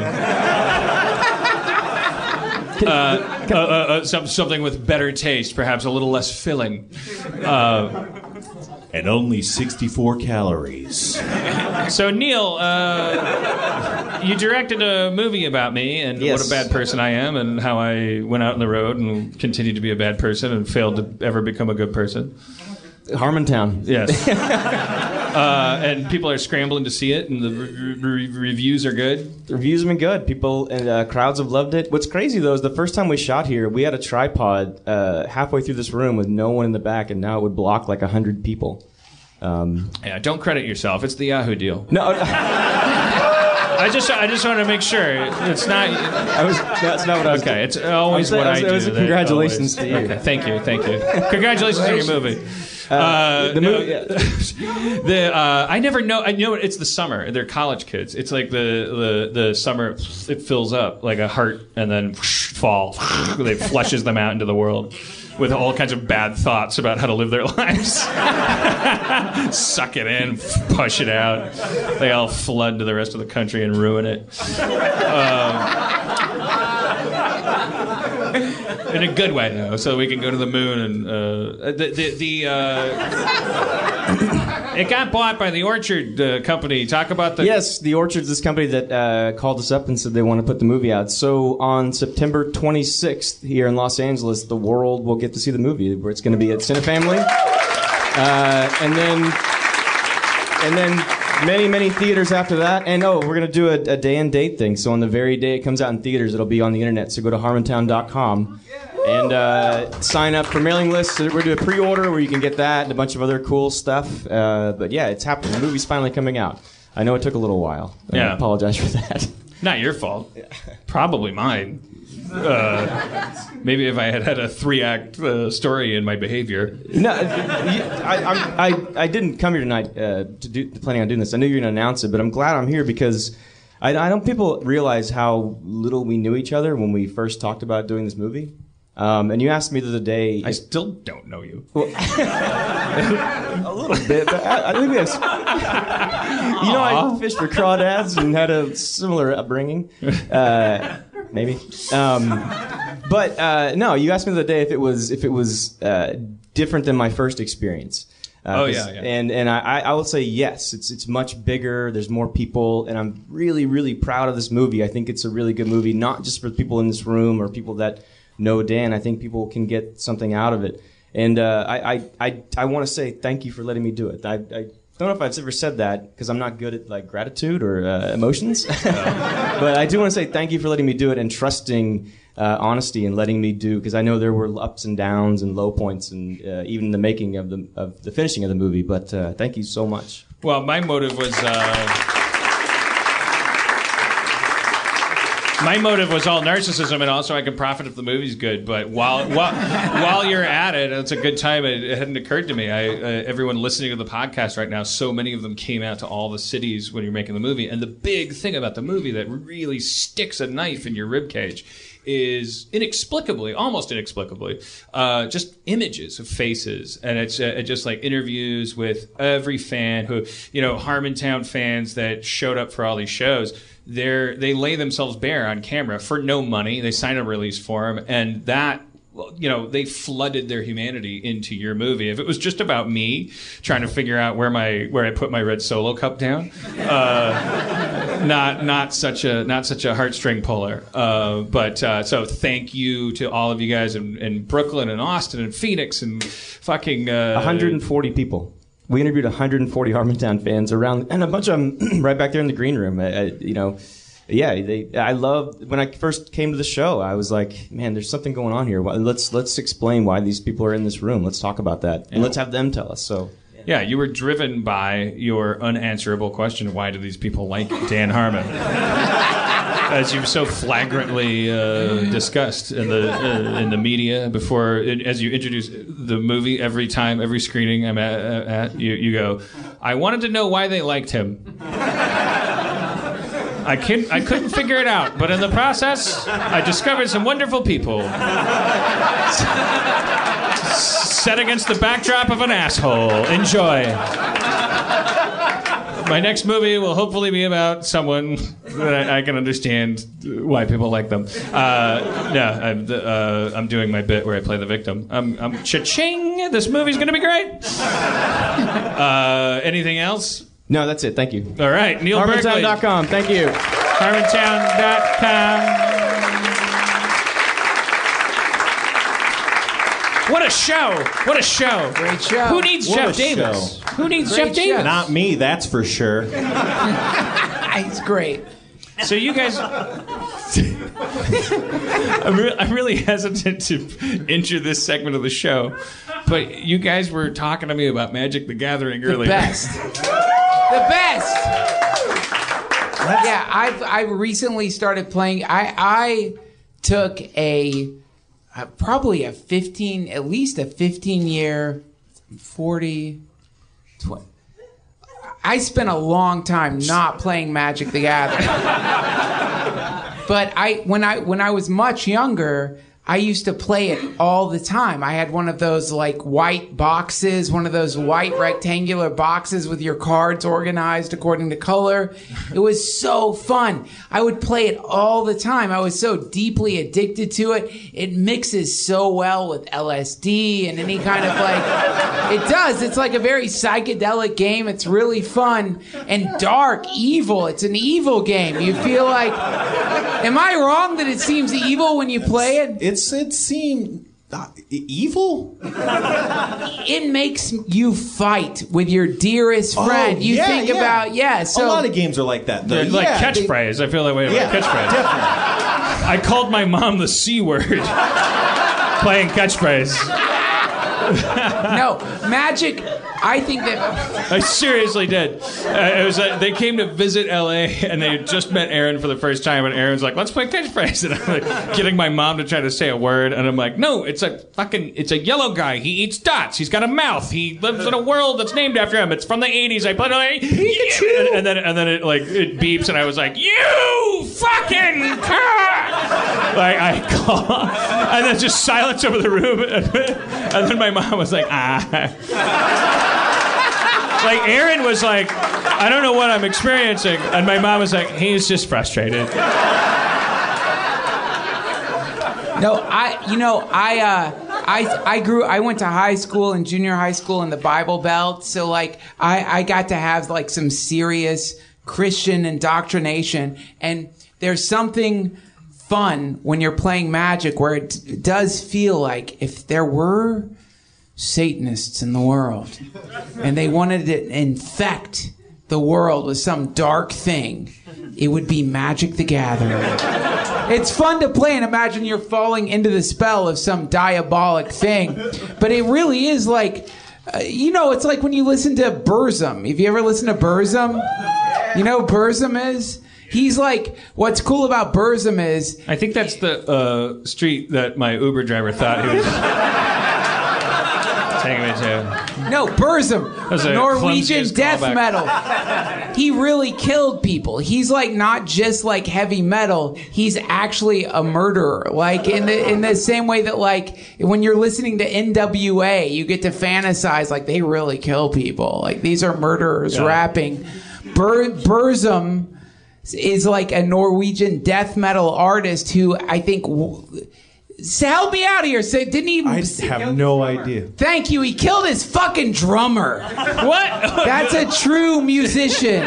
Uh, uh, uh, uh, some, something with better taste, perhaps a little less filling. Uh, And only sixty-four calories. so, Neil, uh, you directed a movie about me and Yes. what a bad person I am and how I went out on the road and continued to be a bad person and failed to ever become a good person. Harmontown. Yes. uh, and people are scrambling to see it, and the re- re- reviews are good. The reviews have been good. People and uh, crowds have loved it. What's crazy though is the first time we shot here, we had a tripod uh, halfway through this room with no one in the back, and now it would block like a hundred people. Um, Yeah, don't credit yourself. It's the Yahoo deal. no, I just, I just want to make sure it's not. I was. That's not what I was. Okay, it's always I was- what I I, was- do. it was a that congratulations always- to you. Okay, thank you, thank you. Congratulations on your movie. Uh, the no, movie. Yeah. the uh, I never know. I know it's the summer. They're college kids. It's like the the the summer. It fills up like a heart, and then fall. It flushes them out into the world with all kinds of bad thoughts about how to live their lives. Suck it in, push it out. They all flood to the rest of the country and ruin it. Um, In a good way, though, so we can go to the moon and uh, the the, the uh, it got bought by the Orchard uh, company. Talk about the Yes, the Orchard's this company that uh, called us up and said they want to put the movie out. So on September twenty-sixth here in Los Angeles, the world will get to see the movie. Where it's going to be at Cinefamily, uh, and then and then. Many, many theaters after that. And oh, we're going to do a, a day and date thing. So on the very day it comes out in theaters, it'll be on the internet. So go to harmontown dot com and uh, sign up for mailing lists. So we're going to do a pre-order where you can get that and a bunch of other cool stuff. Uh, but yeah, it's happening. The movie's finally coming out. I know it took a little while. Yeah. I apologize for that. Not your fault. Probably mine. Uh, maybe if I had had a three-act uh, story in my behavior. No, I, I'm, I, I didn't come here tonight uh, to do, planning on doing this. I knew you were going to announce it, but I'm glad I'm here because I, I don't. People realize how little we knew each other when we first talked about doing this movie. Um, and you asked me the other day. I still don't know you. Well, a little bit, but I, I think we have. You know, I fished for crawdads and had a similar upbringing. Uh, Maybe, um, but uh, no. You asked me the other day if it was if it was uh, different than my first experience. Uh, oh yeah, yeah. And and I, I will say yes. It's it's much bigger. There's more people, and I'm really really proud of this movie. I think it's a really good movie, not just for people in this room or people that know Dan. I think people can get something out of it. And uh, I I I, I want to say thank you for letting me do it. I. I I don't know if I've ever said that because I'm not good at like gratitude or uh, emotions, but I do want to say thank you for letting me do it and trusting uh, honesty and letting me do because I know there were ups and downs and low points and uh, even the making of the of the finishing of the movie. But uh, thank you so much. Well, my motive was. Uh... My motive was all narcissism, and also I could profit if the movie's good. But while while, while you're at it, it's a good time. It, it hadn't occurred to me. I, uh, everyone listening to the podcast right now, so many of them came out to all the cities when you're making the movie. And the big thing about the movie that really sticks a knife in your ribcage is inexplicably, almost inexplicably, uh, just images of faces. And it's uh, just like interviews with every fan who, you know, Harmontown fans that showed up for all these shows. They're, they lay themselves bare on camera for no money. They sign a release form, and that, you know, they flooded their humanity into your movie. If it was just about me trying to figure out where my where I put my red Solo cup down, uh, not not such a not such a heartstring puller. Uh, but uh, so thank you to all of you guys in, in Brooklyn and Austin and Phoenix and fucking uh, one hundred forty people. We interviewed one hundred forty Harmontown fans around, and a bunch of them right back there in the green room. I, I, you know, yeah, they. I love when I first came to the show. I was like, man, there's something going on here. Let's let's explain why these people are in this room. Let's talk about that, and yeah. let's have them tell us. So. Yeah, you were driven by your unanswerable question: why do these people like Dan Harmon? As you've so flagrantly uh, discussed in the uh, in the media before, as you introduce the movie every time, every screening I'm at, at you, you go, I wanted to know why they liked him. I couldn't, I couldn't figure it out, but in the process, I discovered some wonderful people. Set against the backdrop of an asshole. Enjoy. My next movie will hopefully be about someone that I, I can understand why people like them. Uh, yeah, I'm, uh, I'm doing my bit where I play the victim. I'm, I'm cha-ching! This movie's going to be great. Uh, anything else? No, that's it. Thank you. All right, Neil Berkeley. Harmontown dot com. Thank you. Harmontown dot com. What a show! What a show! Great show. Who needs What Jeff a Davis? show. Who needs Great Jeff Davis? show. Not me, that's for sure. It's great. So you guys, I'm, re- I'm really hesitant to enter this segment of the show, but you guys were talking to me about Magic the Gathering earlier. The best. The best. Yeah, I've I recently started playing. I I took a uh, probably a fifteen, at least a fifteen year, forty, twenty. I spent a long time not playing Magic the Gathering. But I when I when I was much younger, I used to play it all the time. I had one of those like white boxes, one of those white rectangular boxes with your cards organized according to color. It was so fun. I would play it all the time. I was so deeply addicted to it. It mixes so well with L S D and any kind of like, it does. It's like a very psychedelic game. It's really fun and dark, evil. It's an evil game. You feel like, am I wrong that it seems evil when you play it? It's it seemed uh, evil. It makes you fight with your dearest friend. Oh, you yeah, think yeah. about yeah. So a lot of games are like that. Though. They're like Yeah, they- catchphrase. I feel that way Yeah, about catchphrase. definitely. I called my mom the C word playing catchphrase. no magic. I think that I seriously did. Uh, it was uh, they came to visit L A and they had just met Aaron for the first time, and Aaron's like, "Let's play catchphrase," and I'm like getting my mom to try to say a word, and I'm like, "No, it's a fucking, it's a yellow guy. He eats dots. He's got a mouth. He lives in a world that's named after him. It's from the eighties. I played it, and, and then and then it like it beeps, and I was like, "You fucking cock!" Like I call, and then just silence over the room, and then my mom was like, "Ah." Like, Aaron was like, I don't know what I'm experiencing. And my mom was like, he's just frustrated. no, I you know I uh, I I grew. I went to high school and junior high school in the Bible Belt, so like I I got to have like some serious Christian indoctrination, and there's something fun when you're playing Magic where it, it does feel like if there were Satanists in the world and they wanted to infect the world with some dark thing, it would be Magic the Gathering. It's fun to play and imagine you're falling into the spell of some diabolic thing, but it really is like, uh, you know, it's like when you listen to Burzum. Have you ever listened to Burzum? You know who Burzum is? He's like, what's cool about Burzum is... I think that's the uh, street that my Uber driver thought he was taking me to. No, Burzum, That's a Norwegian clumsiest death callback. metal. He really killed people. He's like not just like heavy metal. He's actually a murderer. Like in the in the same way that like when you're listening to N W A, you get to fantasize like they really kill people. Like these are murderers Yeah. rapping. Bur- Burzum is like a Norwegian death metal artist who I think. W- So help me out here. So didn't even. I have no idea. Thank you. He killed his fucking drummer. What? That's a true musician.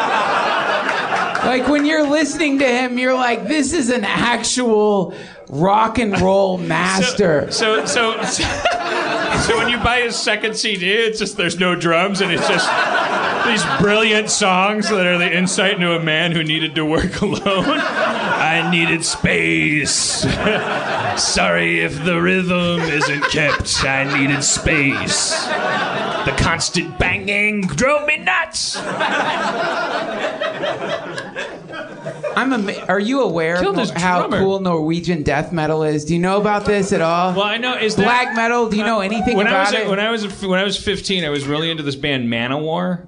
Like when you're listening to him, you're like, this is an actual rock and roll master. So, so, so, so when you buy his second C D, it's just there's no drums, and it's just these brilliant songs that are the insight into a man who needed to work alone. I needed space. Sorry if the rhythm isn't kept. I needed space. The constant banging drove me nuts. I'm ama- Are you aware Killed of his how drummer. cool Norwegian death metal is? Do you know about this at all? Well, I know is that Black metal. Do you know anything when I about was it? when I was when I was fifteen, I was really into this band Manowar.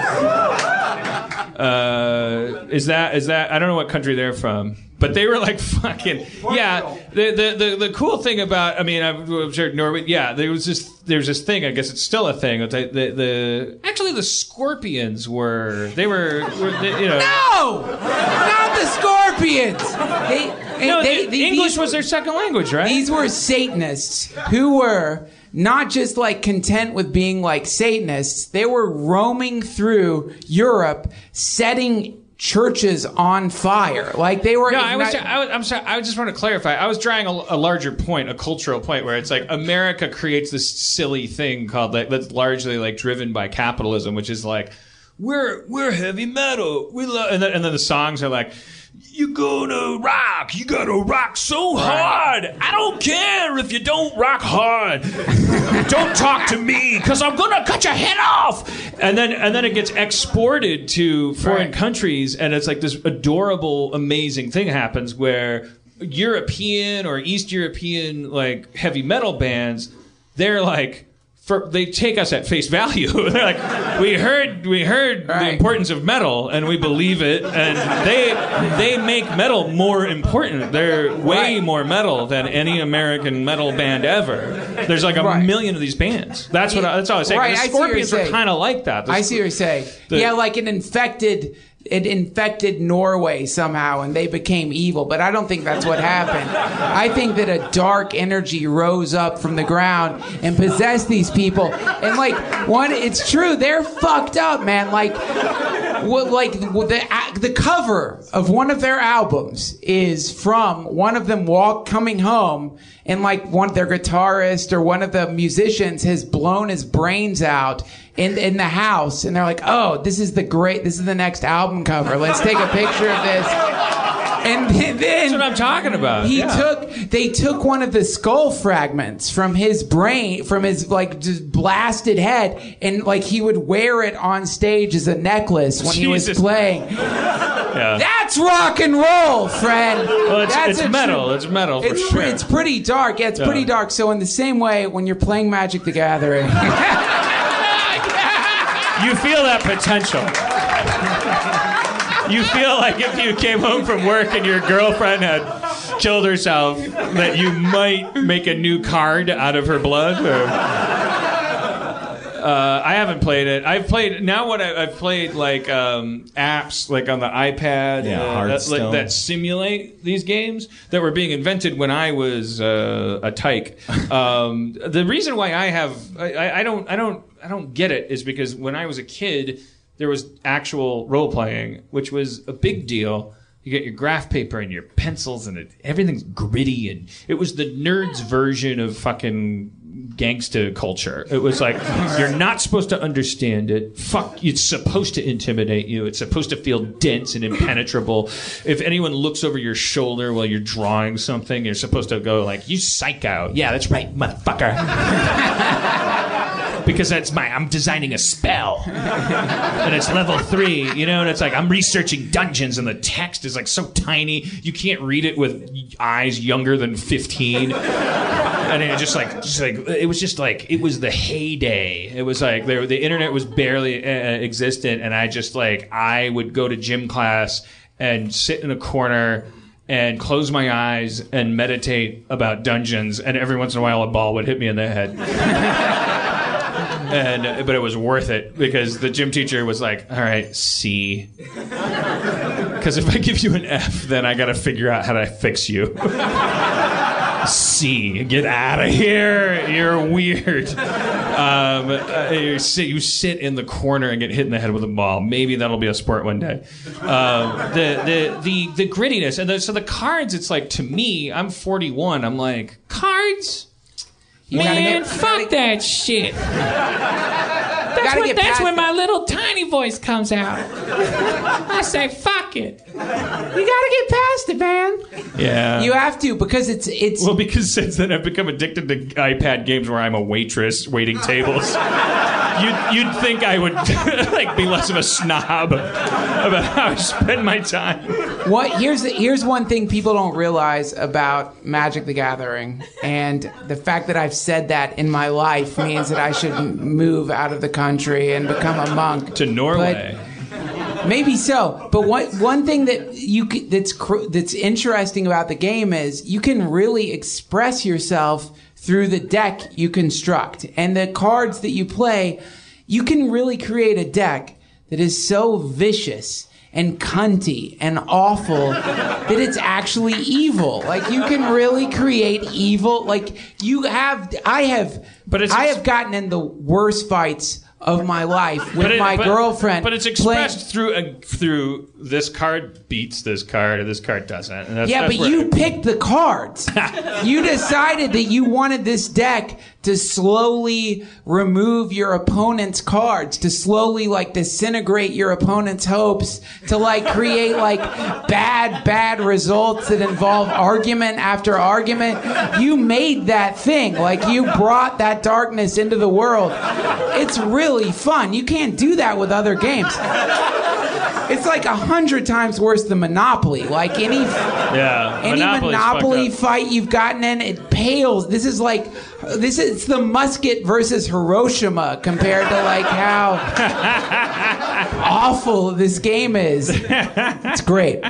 Uh, is that is that I don't know what country they're from, but they were like fucking yeah. The the the, the cool thing about I mean I'm sure Norway yeah there was this there's this thing I guess it's still a thing. The the, the actually the Scorpions were they were, were they, you know no, not the Scorpions. They, no they, the, they- English these- was their second language, right? These were Satanists who were not just like content with being like Satanists, they were roaming through Europe setting churches on fire. Like they were. No, I was, igni- I was. I'm sorry. I just want to clarify. I was drawing a, a larger point, a cultural point, where it's like America creates this silly thing called like that's largely like driven by capitalism, which is like we're we're heavy metal. We love, and then and then the songs are like. You gonna rock, you gotta rock so hard. I don't care if you don't rock hard. Don't talk to me, cause I'm gonna cut your head off. And then and then it gets exported to foreign Right. countries, and it's like this adorable, amazing thing happens where European or East European like heavy metal bands, they're like For, they take us at face value. They're like, we heard, we heard right. the importance of metal, and we believe it. And they, they make metal more important. They're way Right. more metal than any American metal band ever. There's like a Right. million of these bands. That's what. I, that's all I was saying. Right, The I see what you're Scorpions are saying. kind of like that. The I see what you're saying. the- yeah, like an infected, it infected Norway somehow, and they became evil. But I don't think that's what happened. I think that a dark energy rose up from the ground and possessed these people. And like one, it's true, they're fucked up, man. Like, what, like the the cover of one of their albums is from one of them walk coming home, and like one their guitarist or one of the musicians has blown his brains out in in the house, and they're like, oh, this is the great, this is the next album cover. Let's take a picture of this. And then That's what I'm talking about. he Yeah. took they took one of the skull fragments from his brain, from his like just blasted head, and like he would wear it on stage as a necklace when he was Jesus. playing. Yeah. That's rock and roll, friend. Well, it's, That's it's a metal. true- It's metal for It's, sure. pre- it's pretty dark. Yeah, it's Yeah. pretty dark. So in the same way, when you're playing Magic the Gathering, You feel that potential. You feel like if you came home from work and your girlfriend had killed herself, that you might make a new card out of her blood. Or, uh, I haven't played it. I've played now. What I, I've played like um, apps, like on the iPad, Yeah, uh, that, Hearthstone. like, that simulate these games that were being invented when I was uh, a tyke. Um, the reason why I have, I, I I don't, I don't, I don't get it is because when I was a kid, there was actual role playing, which was a big deal. You get your graph paper and your pencils, and it, everything's gritty, and it was the nerds' version of fucking gangsta culture. It was like, you're not supposed to understand it. Fuck, it's supposed to intimidate you. It's supposed to feel dense and impenetrable. If anyone looks over your shoulder while you're drawing something, you're supposed to go like, you psycho. Yeah, that's right, motherfucker. Because that's my, I'm designing a spell. And it's level three, you know, and it's like, I'm researching dungeons, and the text is like so tiny, you can't read it with eyes younger than fifteen. And it just like, just like, it was just like, it was the heyday. It was like, there, the internet was barely uh, existent, and I just like, I would go to gym class and sit in a corner and close my eyes and meditate about dungeons, and every once in a while a ball would hit me in the head. And uh, but it was worth it because the gym teacher was like, all right, C. Because if I give you an F, then I got to figure out how to fix you. C. Get out of here. You're weird. Um, uh, you, sit, you sit in the corner and get hit in the head with a ball. Maybe that'll be a sport one day. Um, the, the, the, the grittiness. And the, so the cards, it's like, to me, I'm forty-one. I'm like, cards? gotta Man, get- fuck that shit. That's, gotta when, get that's past when it. my little tiny voice comes out. I say, fuck it. you gotta get past it, man. Yeah. You have to, because it's it's Well, because since then I've become addicted to iPad games where I'm a waitress waiting tables. You'd, you'd think I would like be less of a snob about how I spend my time. what here's the, here's one thing people don't realize about Magic the Gathering, and the fact that I've said that in my life means that I should move out of the country and become a monk To Norway. But maybe so, but one one thing that you c- that's cr- that's interesting about the game is you can really express yourself through the deck you construct and the cards that you play. You can really create a deck that is so vicious and cunty and awful that it's actually evil. Like, you can really create evil. Like, you have, I have, But it's I ex- have gotten in the worst fights of my life with But it- my but- girlfriend. But it's playing- expressed through a, through this card beats this card, or this card doesn't. And that's, Yeah, that's but where- you picked the cards. You decided that you wanted this deck to slowly remove your opponent's cards, to slowly like disintegrate your opponent's hopes, to like create like bad, bad results that involve argument after argument. You made that thing. Like, you brought that darkness into the world. It's really fun. You can't do that with other games. it's like a hundred times worse than Monopoly. Like any Yeah, any Monopoly's Monopoly fucked up. fight you've gotten in, it pales. This is like this is it's the musket versus Hiroshima compared to like how awful this game is. It's great.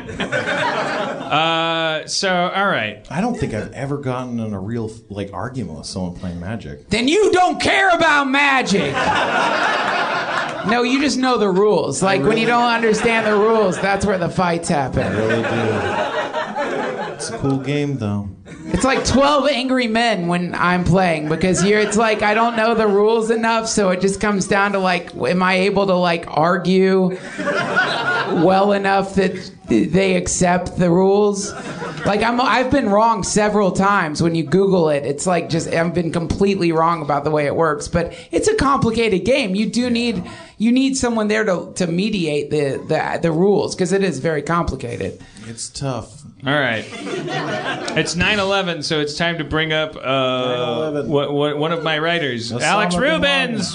Uh, so all right. I don't think I've ever gotten in a real like argument with someone playing Magic. Then you don't care about Magic. No, you just know the rules. Like when you don't understand the rules, that's where the fights happen. I really do. It's a cool game, though. It's like twelve Angry Men when I'm playing because here it's like I don't know the rules enough, so it just comes down to like, am I able to like argue well enough that they accept the rules? Like I'm, I've been wrong several times when you Google it. It's like just I've been completely wrong about the way it works. But it's a complicated game. You do need you need someone there to to mediate the the, the rules because it is very complicated. It's tough. All right. It's nine eleven, so it's time to bring up uh, what, what, one of my writers, Osama Alex bin Rubens.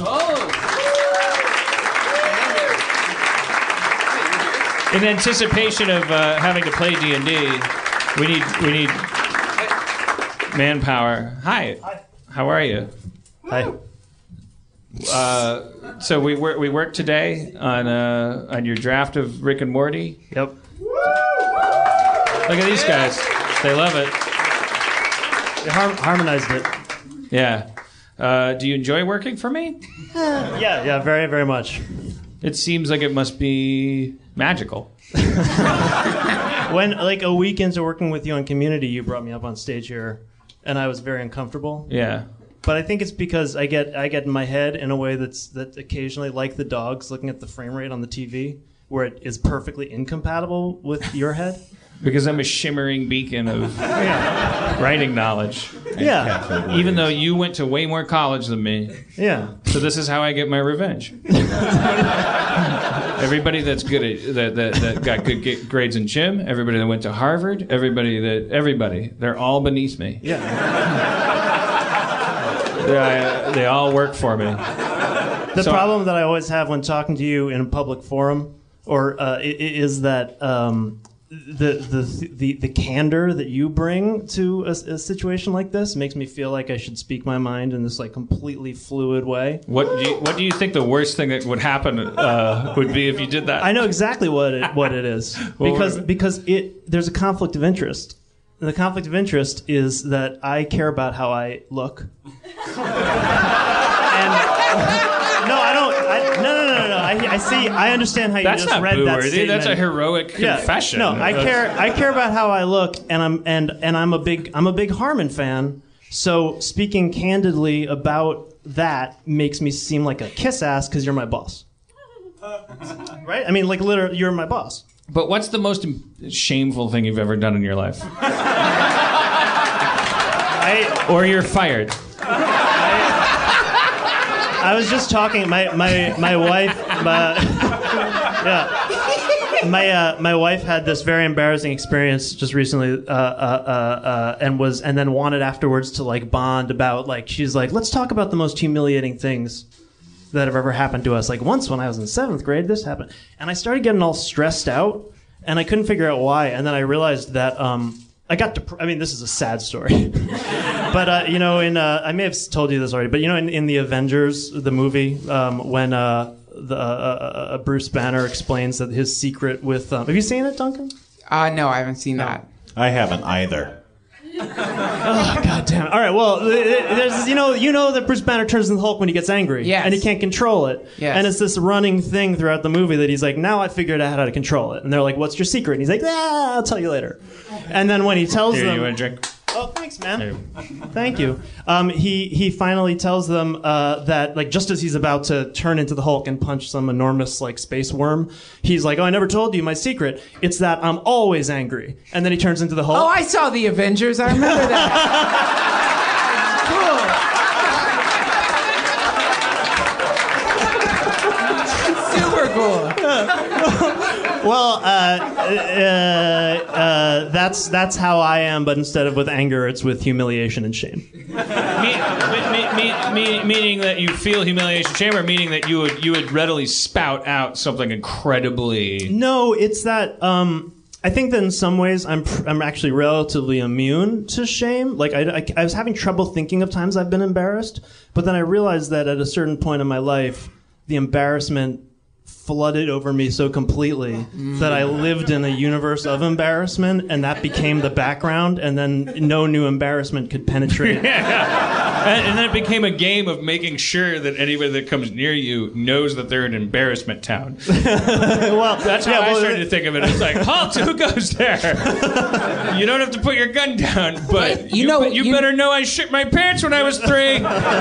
In anticipation of uh, having to play D and D, we need we need manpower. Hi. How are you? Hi. Uh, so we work we worked today on uh, on your draft of Rick and Morty. Yep. Look at these guys. They love it. They har- harmonized it. Yeah. Uh, do you enjoy working for me? Yeah, yeah, very, very much. It seems like it must be magical. When, like, a week into working with you on Community, you brought me up on stage here, and I was very uncomfortable. Yeah. But I think it's because I get I get in my head in a way that's that occasionally, like the dogs looking at the frame rate on the T V, where it is perfectly incompatible with your head. Because I'm a shimmering beacon of writing knowledge. Yeah, Even though you went to way more college than me. yeah. So this is how I get my revenge. Everybody that's good at that, that that got good g- grades in gym, everybody that went to Harvard, everybody that everybody, they're all beneath me. Yeah. They, they all work for me. The So- problem that I always have when talking to you in a public forum, or uh, i- i- is that um, the, the the the candor that you bring to a, a situation like this makes me feel like I should speak my mind in this like completely fluid way. What do you, what do you think the worst thing that would happen uh, would be if you did that? I know exactly what it, what it is Well, because what- because it there's a conflict of interest. And the conflict of interest is that I care about how I look. And no, I don't. I, no, no, no, no, no. I, I see. I understand how you That's just not read that boo-worthy. statement. That's a heroic Yeah. confession. No, I That's- care. I care about how I look, and I'm and and I'm a big I'm a big Harmon fan. So speaking candidly about that makes me seem like a kiss ass because you're my boss. Right? I mean, like literally, you're my boss. But what's the most im- shameful thing you've ever done in your life? I Or you're fired. I was just talking. My my my wife. My, yeah. My uh, my wife had this very embarrassing experience just recently, uh, uh, uh, uh, and was and then wanted afterwards to like bond about like she's like, let's talk about the most humiliating things that have ever happened to us. Like once when I was in seventh grade, this happened, and I started getting all stressed out, and I couldn't figure out why. And then I realized that um, I got. Dep- I mean, this is a sad story, but uh, you know, in uh, I may have told you this already, but you know, in, in the Avengers, the movie, um, when uh, the uh, uh, Bruce Banner explains that his secret with, um, have you seen it, Duncan? Uh, no, I haven't seen that. I haven't either. Oh, God damn it. All right, well, there's, you know you know that Bruce Banner turns into the Hulk when he gets angry. Yes. And he can't control it. Yes. And it's this running thing throughout the movie that he's like, now I figured out how to control it. And they're like, what's your secret? And he's like, ah, I'll tell you later. And then when he tells Here, them... you want a drink? Oh, thanks, man. Here. Thank you. Um, he he finally tells them uh, that like just as he's about to turn into the Hulk and punch some enormous like space worm, he's like, "Oh, I never told you my secret. It's that I'm always angry." And then he turns into the Hulk. Oh, I saw the Avengers. I remember that. Cool. Super cool. Well, uh, uh, uh, that's that's how I am, but instead of with anger, it's with humiliation and shame. Me, me, me, me, meaning that you feel humiliation, shame, or meaning that you would you would readily spout out something incredibly. No, it's that. Um, I think that in some ways I'm pr- I'm actually relatively immune to shame. Like I, I, I was having trouble thinking of times I've been embarrassed, but then I realized that at a certain point in my life, the embarrassment flooded over me so completely mm. that I lived in a universe of embarrassment, and that became the background, and then no new embarrassment could penetrate. Yeah. and, and then it became a game of making sure that anybody that comes near you knows that they're an embarrassment town. Well, that's how yeah, I well, started to think of it. It's like, halt, who goes there? You don't have to put your gun down, but you, you know, you, you better know I shit my pants when I was three.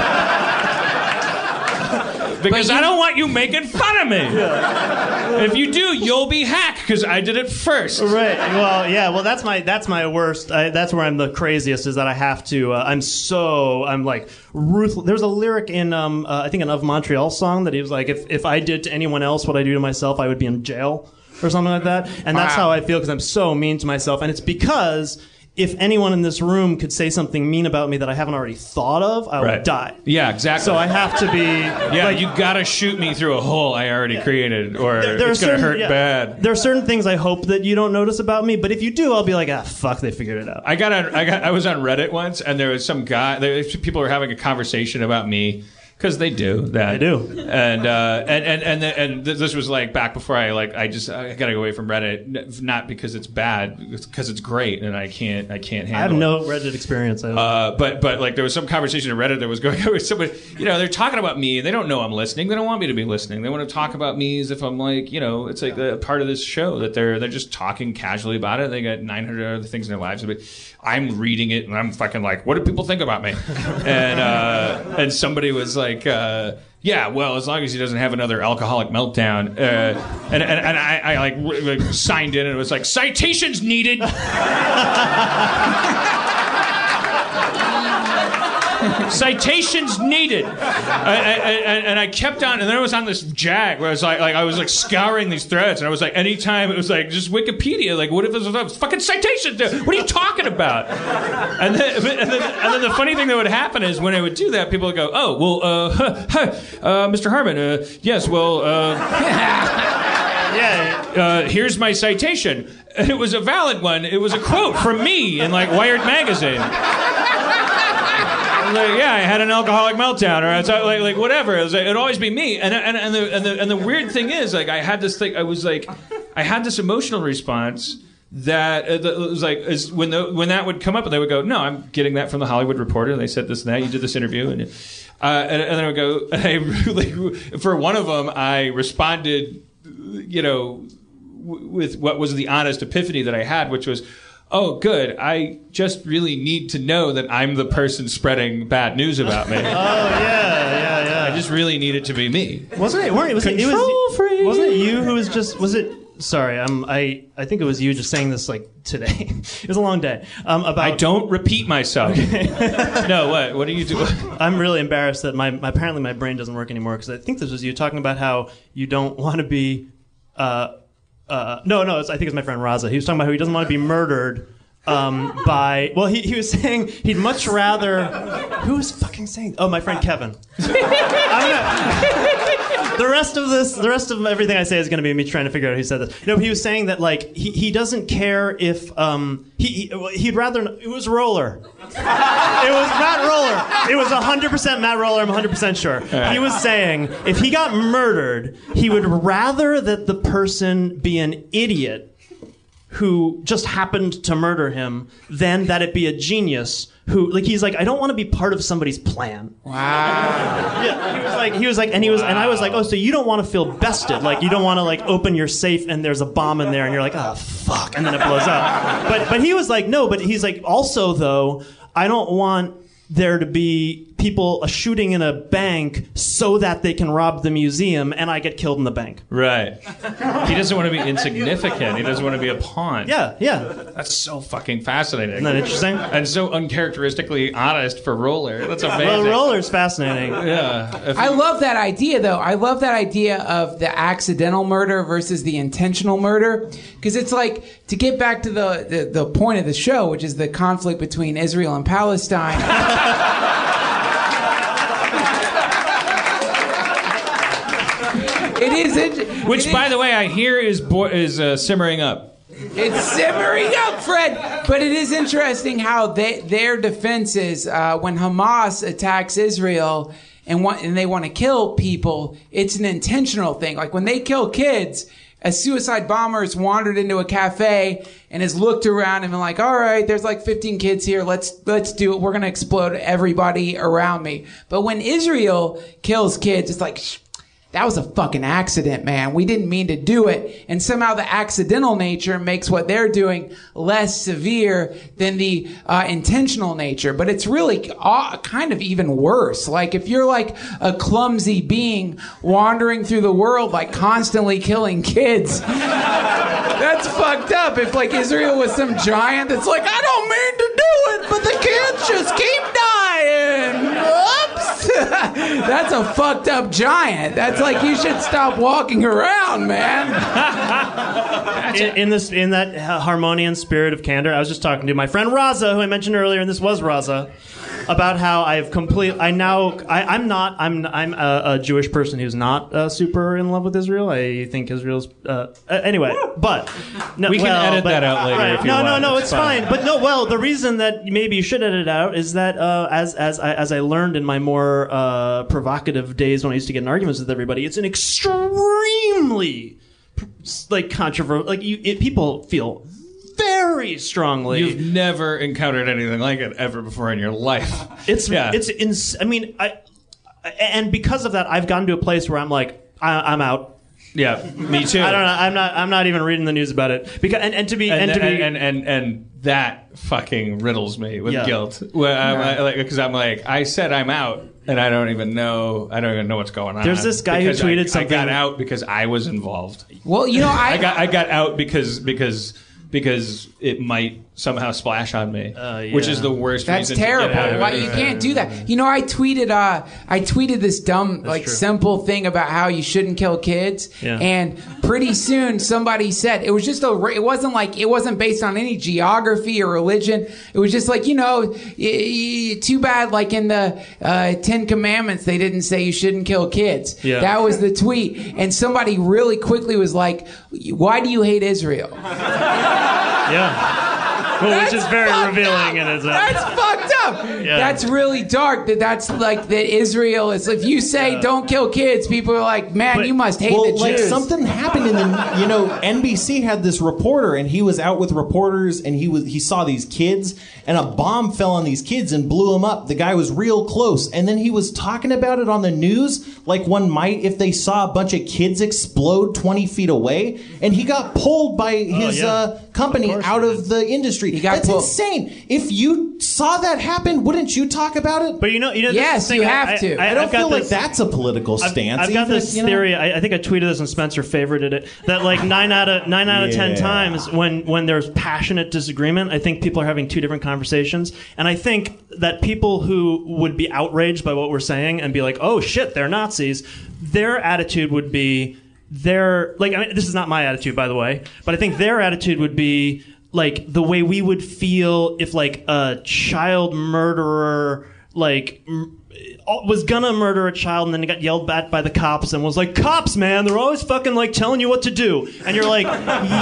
Because you, I don't want you making fun of me. Yeah. If you do, you'll be hacked because I did it first. Right. Well, yeah. Well, that's my that's my worst. I, that's where I'm the craziest. Is that I have to. Uh, I'm so. I'm like ruthless. There's a lyric in um uh, I think an Of Montreal song that he was like, if if I did to anyone else what I do to myself, I would be in jail or something like that. And that's wow. how I feel because I'm so mean to myself. And it's because if anyone in this room could say something mean about me that I haven't already thought of, I right. would die. Yeah, exactly. So I have to be... Yeah, like, you gotta shoot me through a hole I already yeah. created, or there, there it's certain, gonna hurt yeah, bad. There are certain things I hope that you don't notice about me, but if you do, I'll be like, ah, fuck, they figured it out. I got on, I got, I was on Reddit once, and there was some guy, there, people were having a conversation about me, because they do that. They do. And uh, and and and, the, and this was like back before I like I just I gotta go away from Reddit, not because it's bad, because it's great, and I can't I can't handle. I have it. no Reddit experience. I uh, but but like there was some conversation in Reddit that was going on with somebody. You know, they're talking about me, and they don't know I'm listening. They don't want me to be listening. They want to talk about me as if I'm like, you know, it's like a part of this show that they're they're just talking casually about it. They got nine hundred other things in their lives, but I'm reading it, and I'm fucking like, what do people think about me? and uh, and somebody was like. Uh, Yeah, well, as long as he doesn't have another alcoholic meltdown, uh, and, and and I, I like, like signed in, and it was like citations needed. Citations needed. I, I, I, and I kept on, and then I was on this jag where I was like, like I was like scouring these threads, and I was like, anytime it was like just Wikipedia, like what if this was fucking citations? What are you talking about? And then, and then, and then the funny thing that would happen is when I would do that, people would go, oh, well, uh, hi, uh, Mister Harmon, uh, yes, well, uh, yeah, uh, here's my citation. And it was a valid one. It was a quote from me in like Wired magazine. Like, yeah, I had an alcoholic meltdown, or it's like, like whatever. It was like, it'd always be me. And and and the and the and the weird thing is, like, I had this thing. I was like, I had this emotional response that uh, it was like is when the when that would come up, and they would go, "No, I'm getting that from the Hollywood Reporter. They said this and that. You did this interview." And uh, and, and then I would go, and I really, for one of them, I responded, you know, w- with what was the honest epiphany that I had, which was. Oh, good. I just really need to know that I'm the person spreading bad news about me. Oh, yeah, yeah, yeah. I just really need it to be me. Wasn't it? Weren't it? Was Control it, it was, free. Wasn't it you who was just? Was it? Sorry, I'm. I. I think it was you just saying this like today. It was a long day. Um, about. I don't repeat myself. No, what? What do you do? I'm really embarrassed that my, my apparently my brain doesn't work anymore because I think this was you talking about how you don't want to be. Uh, uh, no, no. It's, I think it's my friend Raza. He was talking about how he doesn't want to be murdered. Um, by well, he, he was saying he'd much rather. Who was fucking saying? Oh, my friend Kevin. I'm gonna, the rest of this, the rest of everything I say is going to be me trying to figure out who said this. No, he was saying that like he, he doesn't care if um he, he he'd rather it was Roller. It was Matt Roller. It was one hundred percent Matt Roller. I'm one hundred percent sure. He was saying if he got murdered, he would rather that the person be an idiot who just happened to murder him, than that it be a genius who, like, he's like, I don't want to be part of somebody's plan. Wow. Yeah, he was like, he was like, and he was, wow. and I was like, oh, so you don't want to feel bested, like, you don't want to like open your safe and there's a bomb in there, and you're like, oh fuck, and then it blows up. But but he was like, no, but he's like, also though, I don't want there to be people a shooting in a bank so that they can rob the museum, and I get killed in the bank. Right. He doesn't want to be insignificant. He doesn't want to be a pawn. Yeah, yeah. That's so fucking fascinating. Isn't that interesting? And so uncharacteristically honest for Roller. That's amazing. Well, Roller's fascinating. Yeah. If I you- love that idea, though. I love that idea of the accidental murder versus the intentional murder. Because it's like, to get back to the, the, the point of the show, which is the conflict between Israel and Palestine. It is. It, Which, it by is, the way, I hear is bo- is uh, simmering up. It's simmering up, Fred. But it is interesting how they, their defense is uh, when Hamas attacks Israel and, want, and they want to kill people, it's an intentional thing. Like when they kill kids, a suicide bomber has wandered into a cafe and has looked around and been like, all right, there's like fifteen kids here. Let's let's do it. We're going to explode everybody around me. But when Israel kills kids, it's like, shh, that was a fucking accident, man. We didn't mean to do it. And somehow the accidental nature makes what they're doing less severe than the uh, intentional nature. But it's really uh, kind of even worse. Like if you're like a clumsy being wandering through the world, like constantly killing kids, that's fucked up. If like Israel was some giant that's like, I don't mean to do it, but the kids just keep dying. Oops. That's a fucked up giant. That's like, you should stop walking around, man. in, in this, in that Harmonian spirit of candor, I was just talking to my friend Raza, who I mentioned earlier, and this was Raza, about how I've complete. I now, I, I'm not. I'm. I'm a, a Jewish person who's not uh, super in love with Israel. I think Israel's. Uh, uh, anyway, but no, We can well, edit but- that out later right. if you no, want. no, no. It's, It's fine. fine. But no. Well, the reason that maybe you should edit it out is that uh, as as I, as I learned in my more uh, provocative days when I used to get in arguments with everybody, it's an extremely like controversial. Like you, it, people feel very strongly. You've never encountered anything like it ever before in your life. It's Yeah. it's ins- I mean, I and because of that, I've gotten to a place where I'm like, I, I'm out. Yeah, me too. I don't know. I'm not. I'm not even reading the news about it because and, and to be and, And, to and, be and, and, and that fucking riddles me with Yeah. guilt. Well, I'm, I, like, because I'm like, I said I'm out, and I don't even know. I don't even know what's going on. There's this guy who Because tweeted I, something- I got out because I was involved. Well, you know, I, I got I got out because because because it might somehow splash on me, Uh, yeah. which is the worst. That's reason to get out terrible. of Why it. you can't do that? You know, I tweeted, uh, I tweeted this dumb, like true. simple thing about how you shouldn't kill kids, Yeah. and pretty soon somebody said it was just a. It wasn't like it wasn't based on any geography or religion. It was just like, you know, y- y- too bad. Like in the uh, Ten Commandments, they didn't say you shouldn't kill kids. Yeah. That was the tweet, and somebody really quickly was like, "Why do you hate Israel?" yeah. Well, which is That's very fucked revealing up. in its own. That's fucked up. Yeah. That's really dark. That that's like that Israel is. If you say don't kill kids, people are like, man, But- you must hate Well, the like Jews. something happened in the, you know, N B C had this reporter and he was out with reporters and he was he saw these kids and a bomb fell on these kids and blew them up. The guy was real close and then he was talking about it on the news like one might if they saw a bunch of kids explode twenty feet away, and he got pulled by his yeah. uh, company Of course out he of did. the industry. He got That's pulled. insane. If you saw that happen, wouldn't you talk about it? But you know, you know. this Yes, is the thing, you I- have I, to. I, I don't I've got feel like this- that's a political I've, stance. I've got even, this you know? theory. I, I think I tweeted this, and Spencer favorited it. That like nine out of nine out of ten Yeah. times, when when there's passionate disagreement, I think people are having two different conversations. And I think that people who would be outraged by what we're saying and be like, "Oh shit, they're Nazis," their attitude would be, their like. I mean, this is not my attitude, by the way, but I think their attitude would be like the way we would feel if like a child murderer like. M- was gonna murder a child and then he got yelled at by the cops and was like, cops, man, they're always fucking like telling you what to do. And you're like,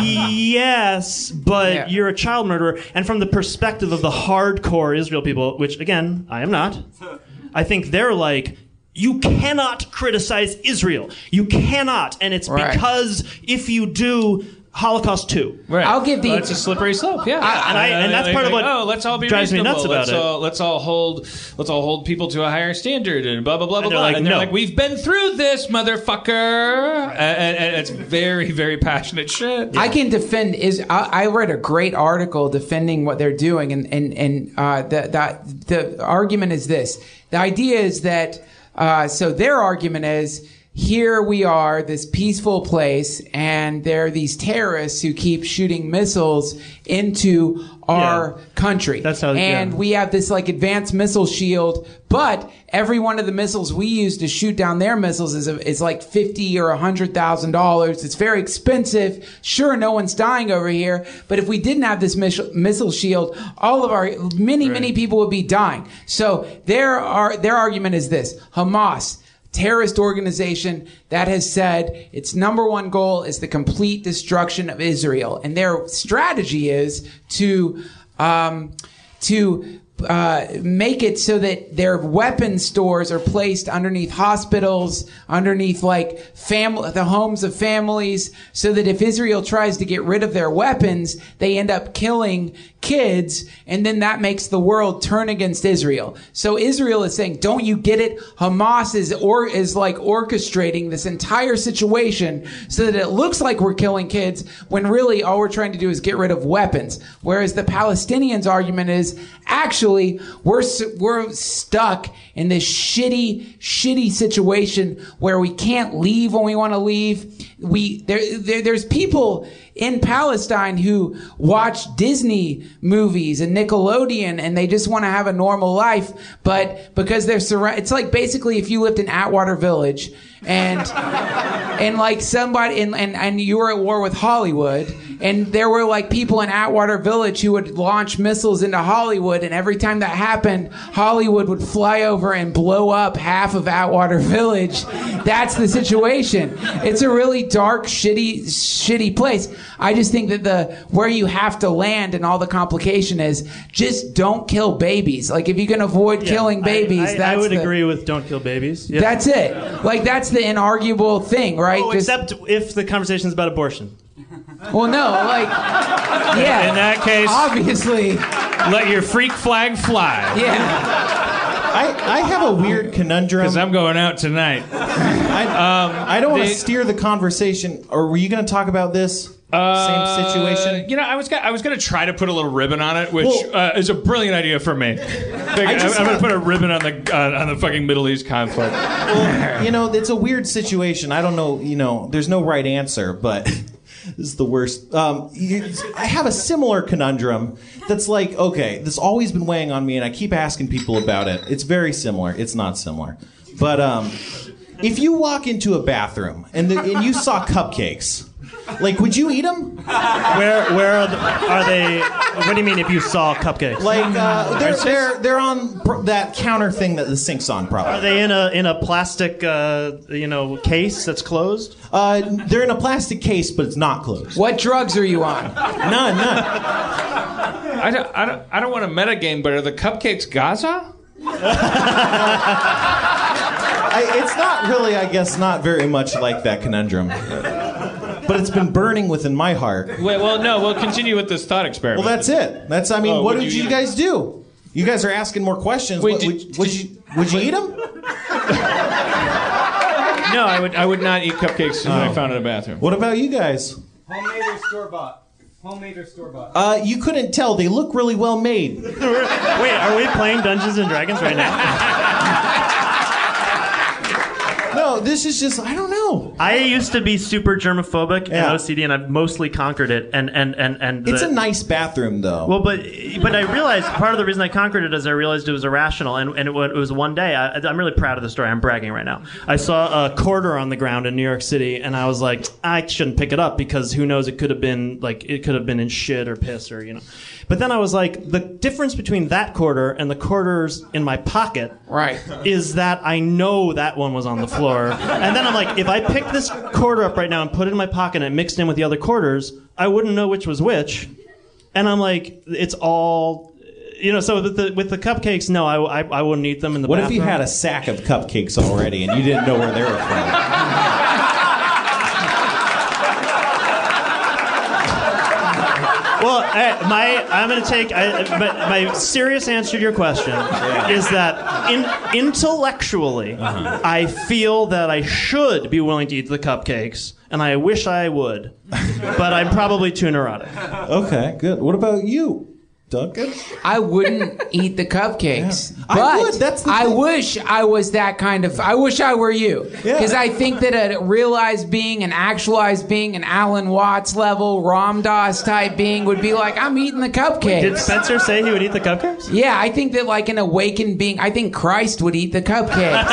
yes, but Yeah. you're a child murderer. And from the perspective of the hardcore Israel people, which again, I am not, I think they're like, you cannot criticize Israel. You cannot. And it's Right. because if you do, Holocaust two. Right. I'll give the. Well, it's a slippery slope. Yeah. I- and I- and that's part of what oh, let's all be drives me reasonable. nuts about let's it. All, let's all hold. Let's all hold people to a higher standard and blah blah blah blah And they're blah. like, and they're no. like, we've been through this, motherfucker. And, and, and it's very very passionate shit. I can defend. Is I, I read a great article defending what they're doing, and and and uh, the the the argument is this: the idea is that uh, so their argument is. Here we are, this peaceful place, and there are these terrorists who keep shooting missiles into our Yeah. country. That's how- and yeah. we have this like advanced missile shield, but every one of the missiles we use to shoot down their missiles is, is like fifty or a hundred thousand dollars. It's very expensive. Sure, no one's dying over here, but if we didn't have this missile missile shield, all of our many many people would be dying. So their are their argument is this: Hamas. Terrorist organization that has said its number one goal is the complete destruction of Israel, and their strategy is to um, to uh, make it so that their weapon stores are placed underneath hospitals, underneath like family, the homes of families, so that if Israel tries to get rid of their weapons, they end up killing kids, and then that makes the world turn against Israel. So Israel is saying, don't you get it? Hamas is or is like orchestrating this entire situation so that it looks like we're killing kids when really all we're trying to do is get rid of weapons. Whereas the Palestinians' argument is actually we're we're stuck in this shitty, shitty situation where we can't leave when we want to leave. We there, there there's people in Palestine who watch Disney movies and Nickelodeon and they just want to have a normal life, but because they're surrounded, it's like basically if you lived in Atwater Village and and like somebody and, and and you were at war with Hollywood and there were like people in Atwater Village who would launch missiles into Hollywood, and every time that happened, Hollywood would fly over and blow up half of Atwater Village. That's the situation. It's a really dark, shitty, shitty place. I just think that the where you have to land and all the complication is just don't kill babies. Like if you can avoid Yeah, killing babies, I, I, that's I would the, agree with don't kill babies. Yeah. That's it. Like that's the inarguable thing, right? Oh, Just- except if the conversation is about abortion. well, no, like yeah. In that case, obviously, let your freak flag fly. yeah. I, I have a weird conundrum. Because I'm going out tonight. I, I don't want to they- steer the conversation. Or were you going to talk about this Uh, same situation? You know, I was gonna, I was going to try to put a little ribbon on it, which Well- uh, is a brilliant idea for me. I just am going have- to put a ribbon on the uh, on the fucking Middle East conflict. Well, you know, it's a weird situation. I don't know. You know, there's no right answer, but this is the worst. Um, you, I have a similar conundrum that's like, okay, this has always been weighing on me, and I keep asking people about it. It's very similar. It's not similar, but um, if you walk into a bathroom and the, and you saw cupcakes. Like, would you eat them? Where where are, the, are they? What do you mean if you saw cupcakes? Like, uh, they're, they're they're on pr- that counter thing that the sink's on, Are probably. they in a in a plastic uh, you know case that's closed? Uh, they're in a plastic case, but it's not closed. What drugs are you on? None, none. I don't, I don't, I don't want to metagame, but are the cupcakes Gaza? I, it's not really, I guess, not very much like that conundrum. But it's been burning within my heart. Wait, well, no, we'll continue with this thought experiment. Well, that's it. That's, I mean, Oh, what would did you you eat guys do? You guys are asking more questions. Wait, What- did- would, would you would you eat them? No, I would, I would not eat cupcakes when I found in a bathroom. What about you guys? Homemade or store bought? Homemade or store bought? Uh, you couldn't tell. They look really well made. Wait, are we playing Dungeons and Dragons right now? No, this is just, I don't know. I used to be super germophobic Yeah. and O C D, and I've mostly conquered it. And and and and It's the- a nice bathroom, though. Well, but but I realized part of the reason I conquered it is I realized it was irrational, and, and it, wa- it was one day. I, I'm really proud of the story. I'm bragging right now. I saw a quarter on the ground in New York City, and I was like, I shouldn't pick it up because who knows? It could have been like it could have been in shit or piss or you know. But then I was like, the difference between that quarter and the quarters in my pocket Right. is that I know that one was on the floor. And then I'm like, if I pick this quarter up right now and put it in my pocket and it mixed in with the other quarters, I wouldn't know which was which. And I'm like, it's all, you know, so with the, with the cupcakes, no, I, I, I wouldn't eat them in the What bathroom. if you had a sack of cupcakes already and you didn't know where they were from? right, my I'm gonna take. I, but my serious answer to your question yeah. is that in, intellectually, uh-huh. I feel that I should be willing to eat the cupcakes, and I wish I would, but I'm probably too neurotic. Okay, good. What about you, Duncan? I wouldn't eat the cupcakes, yeah. but I, would. That's the I thing. wish I was that kind of. I wish I were you, because yeah. I think that a realized being, an actualized being, an Alan Watts level Ram Dass type being would be like, I'm eating the cupcakes. Did Spencer say he would eat the cupcakes? Yeah, I think that like an awakened being. I think Christ would eat the cupcakes.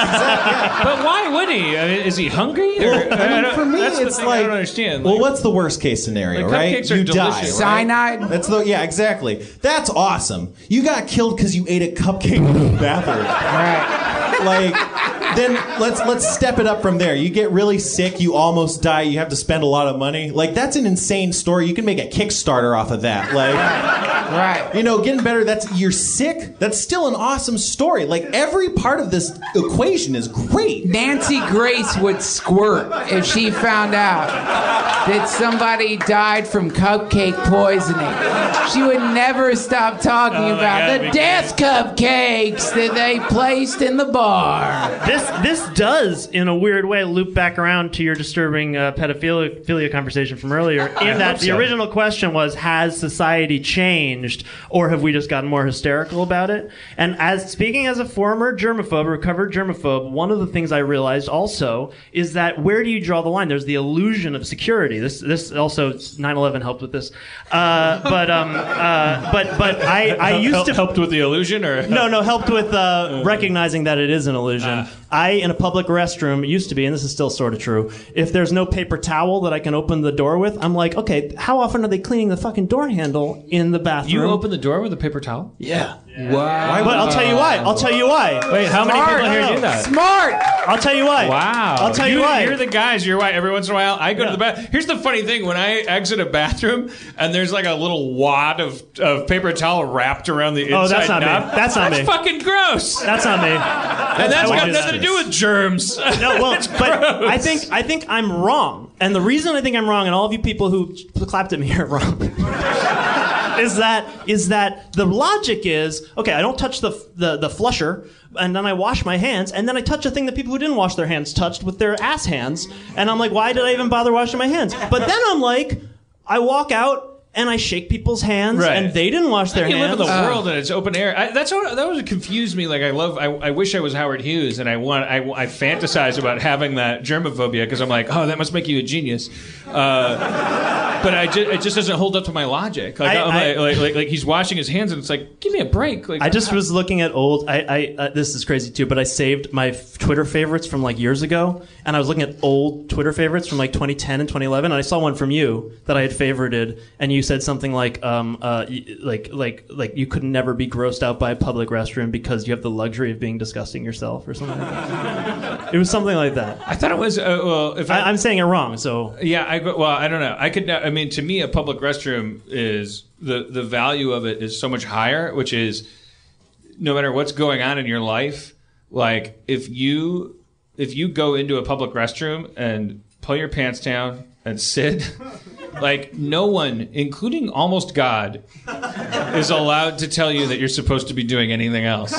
But why would he? I mean, is he hungry? Or, Well, I mean, for me, that's it's the thing like. I don't understand. Well, Like, what's the worst case scenario, Like, right? cupcakes are You die, right? delicious. Cyanide? That's the yeah, exactly. That's awesome. You got killed because you ate a cupcake in the bathroom. Right. Like, then let's let's step it up from there. You get really sick, you almost die, you have to spend a lot of money. Like, that's an insane story. You can make a Kickstarter off of that. Like, Right. you know, getting better. That's you're sick. That's still an awesome story. Like, every part of this equation is great. Nancy Grace would squirt if she found out that somebody died from cupcake poisoning. She would never stop talking Oh, my about God, the we death cupcakes that they placed in the bar. This this does, in a weird way, loop back around to your disturbing uh, pedophilia philia conversation from earlier. In that the so. original question was, has society changed, or have we just gotten more hysterical about it? And as speaking as a former germaphobe, recovered germaphobe, one of the things I realized also is that where do you draw the line? There's the illusion of security. This this also nine eleven helped with this, uh, but um uh, but but I I used Help, to helped with the illusion, or no, no, helped with uh, recognizing that it is an illusion. Uh. I, in a public restroom, it used to be, and this is still sort of true, if there's no paper towel that I can open the door with, I'm like, okay, how often are they cleaning the fucking door handle in the bathroom? You open the door with a paper towel? Yeah. Wow. But I'll tell you why. I'll tell you why. Wait, how many Smart. people here do that? Smart. I'll tell you why. Wow. I'll tell you, why. You're the guys. You're right. Every once in a while, I go Yeah. to the bathroom. Here's the funny thing. When I exit a bathroom and there's like a little wad of, of paper towel wrapped around the inside Oh, that's not me. knob, That's not that's me. fucking gross. That's not me. and that's I would got do nothing that. to do with germs. No, well, but I think I think I'm wrong, and the reason I think I'm wrong, and all of you people who clapped at me are wrong, is that is that the logic is okay. I don't touch the the the flusher, and then I wash my hands, and then I touch a thing that people who didn't wash their hands touched with their ass hands, and I'm like, why did I even bother washing my hands? But then I'm like, I walk out. And I shake people's hands, Right. and they didn't wash their You hands. live in the world and it's open air. I, that's what, that always confused me. Like I love, I, I wish I was Howard Hughes, and I want, I, I fantasize about having that germophobia because I'm like, oh, that must make you a genius. Uh, but I just, it just doesn't hold up to my logic. Like, I- I'm I- like, like, like, like he's washing his hands, and it's like, give me a break. Like I just was looking at old. I, I uh, this is crazy too, but I saved my f- Twitter favorites from like years ago, and I was looking at old Twitter favorites from like twenty ten and twenty eleven, and I saw one from you that I had favorited, and you said something like, um, uh, y- like, like, like you could never be grossed out by a public restroom because you have the luxury of being disgusting yourself, or something like that. It was something like that. I thought it was uh, well. If I, I, I'm saying it wrong, so yeah, I go, well, I don't know. I could. not- I mean, to me, a public restroom is the the value of it is so much higher, which is no matter what's going on in your life. Like if you if you go into a public restroom and pull your pants down and sit, like no one, including almost God, is allowed to tell you that you're supposed to be doing anything else.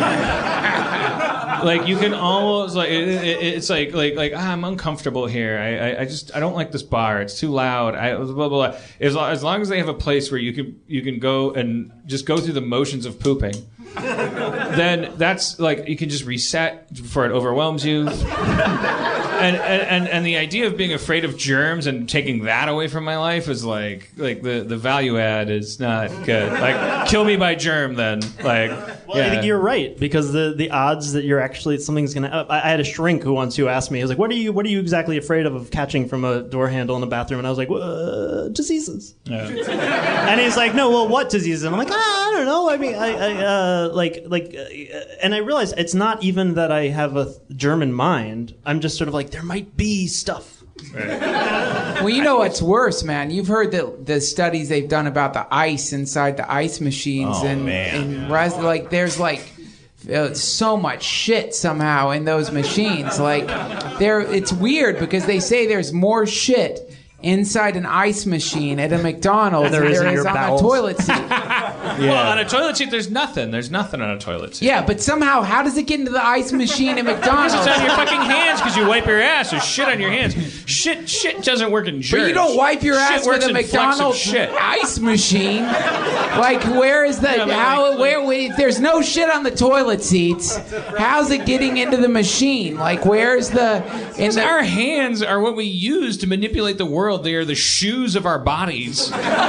Like you can almost like it, it, it's like like like ah, I'm uncomfortable here. I, I I just I don't like this bar. It's too loud. I blah blah blah. As long, as long as they have a place where you can you can go and just go through the motions of pooping, then that's like you can just reset before it overwhelms you. And, and and the idea of being afraid of germs and taking that away from my life is like like the, the value add is not good. Like kill me by germ then. Like Well, yeah. I think you're right, because the, the odds that you're actually something's gonna. Uh, I, I had a shrink who once who asked me, he was like, "What are you What are you exactly afraid of of catching from a door handle in a bathroom?" And I was like, uh, "Diseases." Yeah. And he's like, "No, well, what diseases?" And I'm like, ah, "I don't know. I mean, I, I uh, like like," uh, and I realized it's not even that I have a German mind. I'm just sort of like, there might be stuff. Well, you know what's worse, man? You've heard the the studies they've done about the ice inside the ice machines, Oh, and, man. and res- like there's like uh, so much shit somehow in those machines. Like there, it's weird because they say there's more shit inside an ice machine at a McDonald's And there than is in there is your on bowels. a toilet seat. Well, on a toilet seat, there's nothing. There's nothing on a toilet seat. Yeah, but somehow, how does it get into the ice machine at McDonald's? It's on your fucking hands because you wipe your ass. There's shit on your hands. Shit, shit doesn't work in germs. But you don't wipe your Shit ass works with a in flecks of McDonald's shit. ice machine. Like, where is the Yeah, but how? like- where? If there's no shit on the toilet seats, how's it getting into the machine? Like, where's the? In the Our hands are what we use to manipulate the world. They are the shoes of our bodies.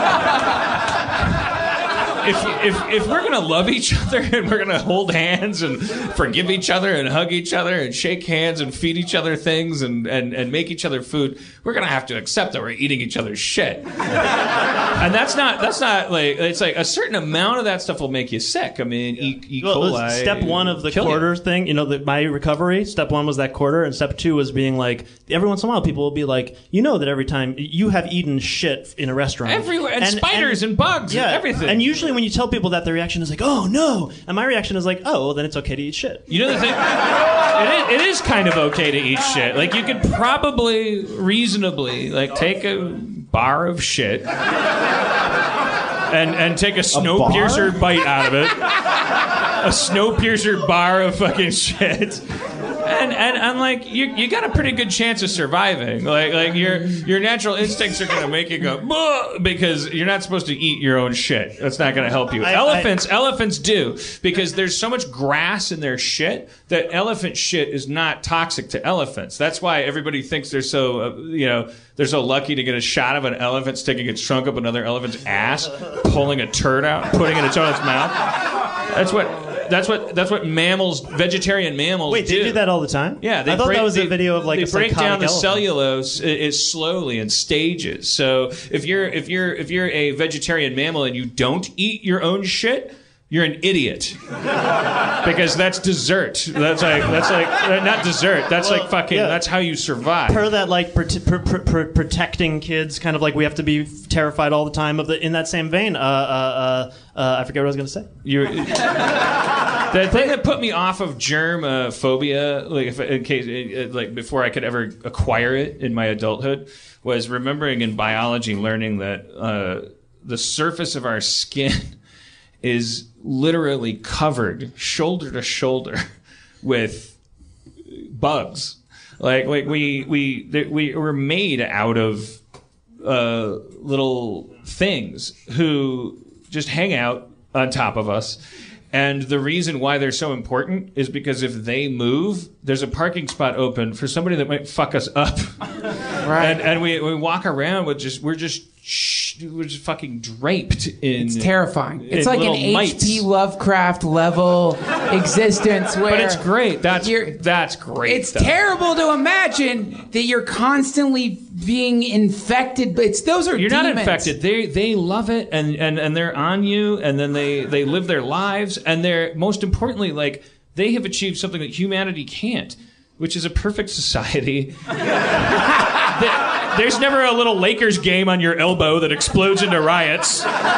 If, if, if we're going to love each other and we're going to hold hands and forgive each other and hug each other and shake hands and feed each other things and, and, and make each other food, we're going to have to accept that we're eating each other's shit. And that's not, that's not like, it's like a certain amount of that stuff will make you sick. I mean, E. E. Well, coli. step one of the kill you. quarter thing, you know, the, my recovery, step one was that quarter, and step two was being like, every once in a while people will be like, you know that every time you have eaten shit in a restaurant. Everywhere. And, spiders and, bugs yeah, and everything. And usually when you tell people that, their reaction is like, oh, no. And my reaction is like, oh, well, then it's okay to eat shit. You know the thing? It is, it is kind of okay to eat shit. Like, you could probably reasonably, like, take a bar of shit and, and take a Snowpiercer bite out of it. A Snowpiercer bar of fucking shit. And, and and like you you got a pretty good chance of surviving. Like like your your natural instincts are gonna make you go "Buh," because you're not supposed to eat your own shit. That's not gonna help you. I- elephants elephants do because there's so much grass in their shit that elephant shit is not toxic to elephants. That's why everybody thinks they're so uh, you know they're so lucky to get a shot of an elephant sticking its trunk up another elephant's ass, pulling a turd out, putting it in its own mouth. That's what. That's what that's what mammals, vegetarian mammals, Wait, do. they do that all the time? Yeah, they I thought break, that was they, a video of like they a break psychotic down the elephant. cellulose i- is slowly in stages. So if you're if you're if you're a vegetarian mammal and you don't eat your own shit, you're an idiot because that's dessert. That's like that's like uh, not dessert. That's Well, like fucking. yeah. That's how you survive. Per that, like prote- pr- pr- pr- protecting kids, kind of like we have to be terrified all the time. Of the in that same vein, uh, uh, uh, uh, I forget what I was going to say. You're, the thing that put me off of germ uh, phobia, like if, in case, uh, like before I could ever acquire it in my adulthood, was remembering in biology learning that uh, the surface of our skin is literally covered shoulder to shoulder with bugs. Like like we we th- we were made out of uh, little things who just hang out on top of us. And the reason why they're so important is because if they move, there's a parking spot open for somebody that might fuck us up. Right. And, and we, we walk around with just, we're just, shh, we're just fucking draped in. It's terrifying. in It's like an little H P mites. Lovecraft level existence where But it's great. That's, you're- that's great. It's stuff. terrible to imagine that you're constantly being infected. But it's those are You're not demons. infected. They they love it and, and, and they're on you and then they, they live their lives and they're most importantly like they have achieved something that humanity can't, which is a perfect society. There's never a little Lakers game on your elbow that explodes into riots.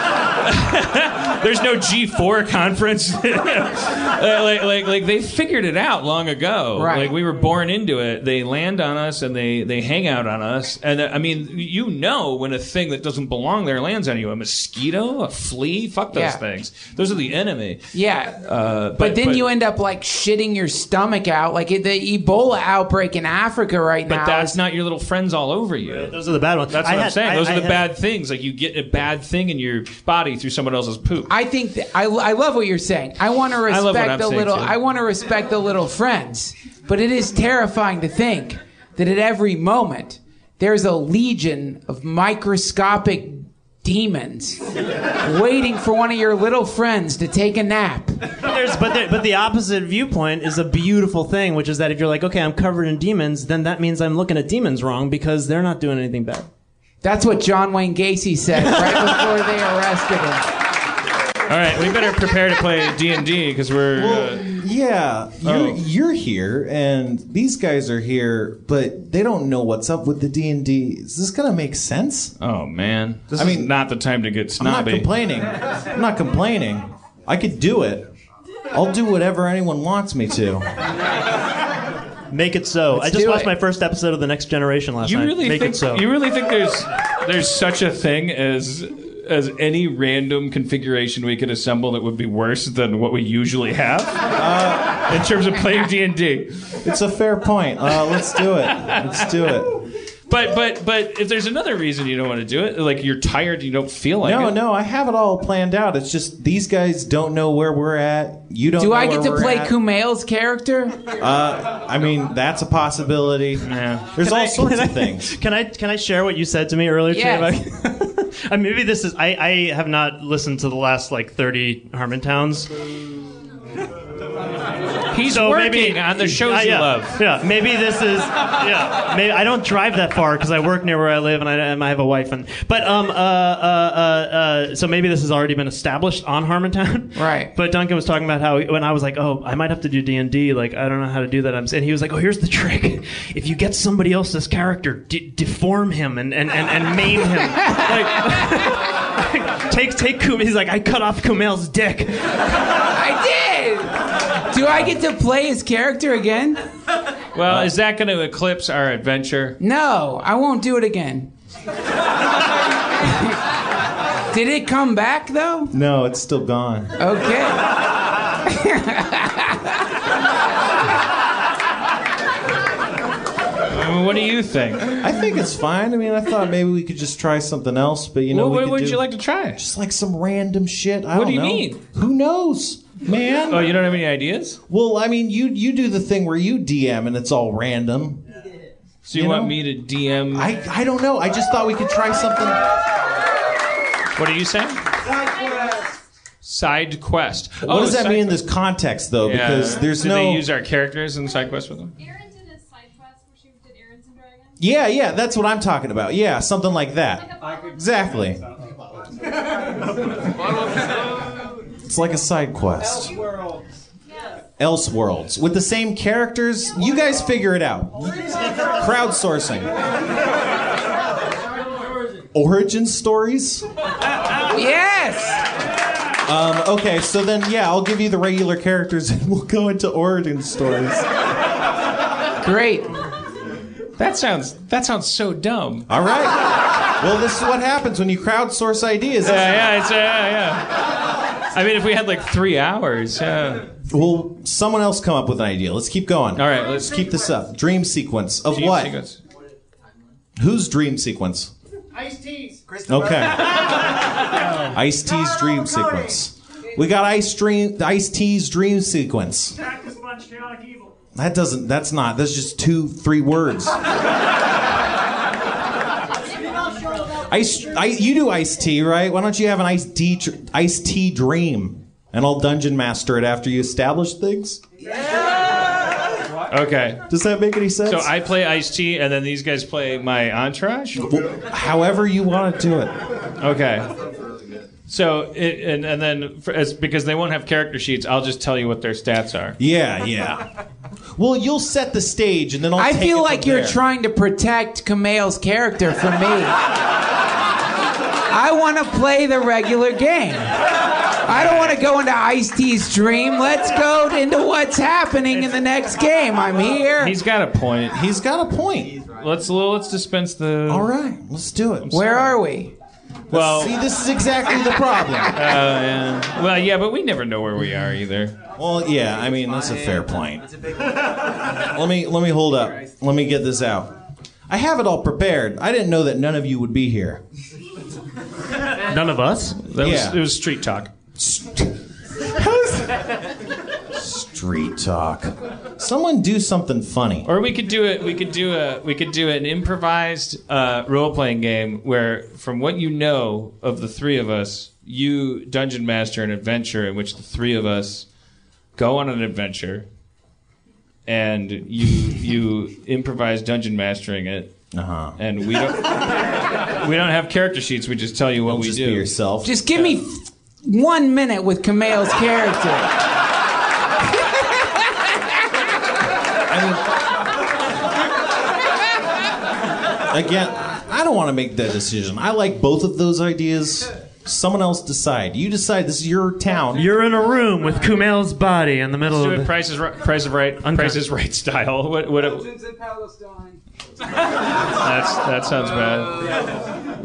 There's no G four conference. Uh, like, like, like they figured it out long ago. Right. Like we were born into it. They land on us and they, they hang out on us. And uh, I mean, you know when a thing that doesn't belong there lands on you. A mosquito, a flea, fuck those Yeah. things. Those are the enemy. Yeah. Uh, But, then you end up like shitting your stomach out, like the Ebola outbreak in Africa right But now. that's is- not your little friends all over you. Those are the bad ones. That's I what I'm had- saying. I- Those I are the had- bad things. Like you get a bad thing in your body through someone else's poop. I think that, I, I love what you're saying. I want to I love what respect I'm the saying, little. too. I want to respect the little friends, but it is terrifying to think that at every moment there's a legion of microscopic demons waiting for one of your little friends to take a nap. But, there's, but, there, but the opposite viewpoint is a beautiful thing, which is that if you're like, okay, I'm covered in demons, then that means I'm looking at demons wrong because they're not doing anything bad. That's what John Wayne Gacy said right before they arrested him. All right, we better prepare to play D and D because we're. Uh, Yeah, you're, Oh. you're here, and these guys are here, but they don't know what's up with the D and D. Is this gonna make sense? oh man, this I is mean, not the time to get I'm not snobby. complaining. I'm not complaining. I could do it. I'll do whatever anyone wants me to. Make it so. Let's I just do watched it. my first episode of The Next Generation last You night. really Make think it so. you really think there's there's such a thing as as any random configuration we could assemble that would be worse than what we usually have uh, in terms of playing D and D? It's a fair point. Uh, let's do it. Let's do it. But but but if there's another reason you don't want to do it, like you're tired, you don't feel like No, it. no, I have it all planned out. It's just these guys don't know where we're at. You don't Do know I get where to we're play at. Kumail's character? Uh, I mean, that's a possibility. Yeah. There's all I- sorts can of I- things. Can I can I share what you said to me earlier Yes. today? About, uh, maybe this is I, I have not listened to the last like thirty Harmontowns. He's So working maybe on the shows uh, you yeah, love. Yeah, maybe this is yeah. Maybe I don't drive that far because I work near where I live and I, and I have a wife and but um uh, uh uh uh so maybe this has already been established on Harmontown. Right. But Duncan was talking about how when I was like, oh, I might have to do D and D. Like I don't know how to do that. I'm and he was like, oh, here's the trick. If you get somebody else's character, de- deform him and and and, and maim him. Like take take Kumail. He's like, I cut off Kumail's dick. I did. Do I get to play his character again? Well, is that going to eclipse our adventure? No, I won't do it again. Did it come back though? No, it's still gone. Okay. Uh, What do you think? I think it's fine. I mean, I thought maybe we could just try something else, but you know, Well, we what could would do you like to try? just like some random shit. I What don't do you know. mean? Who knows, man? Oh, you don't have any ideas? Well, I mean, you you do the thing where you D M and it's all random. So you, You want know? me to D M? I I don't know. I just thought we could try something. What are you saying? Side quest. What does that mean in this context, though? Because there's Did no. they use our characters in side quest with them? Aaron did a side quest where she did Aaron's and Dragons. Yeah, yeah, that's what I'm talking about. Yeah, something like that. Exactly. It's like a side quest. Elseworlds with the same characters. You guys figure it out. Crowdsourcing. Origin stories. Yes. Um, okay, so then yeah, I'll give you the regular characters and we'll go into origin stories. Great. That sounds that sounds so dumb. All right. Well, this is what happens when you crowdsource ideas. Yeah, yeah, it's, uh, yeah. I mean, if we had like three hours, yeah. Well, someone else come up with an idea. Let's keep going. All right, let's Let's keep this up. Dream sequence of Dream what? sequence. Whose dream sequence? Ice-T's. Okay. Ice T's dream sequence. We got Ice Dream, Ice T's dream sequence. Cactus Punch, chaotic evil. That doesn't. That's not. That's just two, three words. Ice. I, you do Ice T, right? Why don't you have an Ice T, Ice T dream, and I'll dungeon master it after you establish things? Okay. Does that make any sense? So I play Ice-T, and then these guys play my entourage? Well, however you want to do it. Okay. So, it, and, and then, for, as, because they won't have character sheets, I'll just tell you what their stats are. Yeah, yeah. Well, you'll set the stage, and then I'll I take feel it like from you're there. trying to protect Kumail's character from me. I want to play the regular game. I don't want to go into Ice-T's dream. Let's go into what's happening in the next game. I'm here. He's got a point. He's got a point. Let's let's dispense the. All right, let's do it. Where are we? Well, See, this is exactly the problem. uh, yeah. Well, yeah, but we never know where we are either. Well, yeah, I mean that's a fair point. Let me let me hold up. Let me get this out. I have it all prepared. I didn't know that none of you would be here. None of us? That Yeah. was it was street talk. Street talk. Someone do something funny. Or we could do it. We could do a. We could do an improvised uh, role-playing game where, from what you know of the three of us, you dungeon master an adventure in which the three of us go on an adventure, and you you improvise dungeon mastering it. Uh-huh. And we don't we don't have character sheets. We just tell you what Don't we just do. be yourself. Just give me f- one minute with Kumail's character. Again, I don't want to make that decision. I like both of those ideas. Someone else decide. You decide. This is your town. You're in a room with Kumail's body in the middle Let's do of it the... Price is right, Price of Right, Price is Right style. What, what, Legends in Palestine. that's, that sounds bad.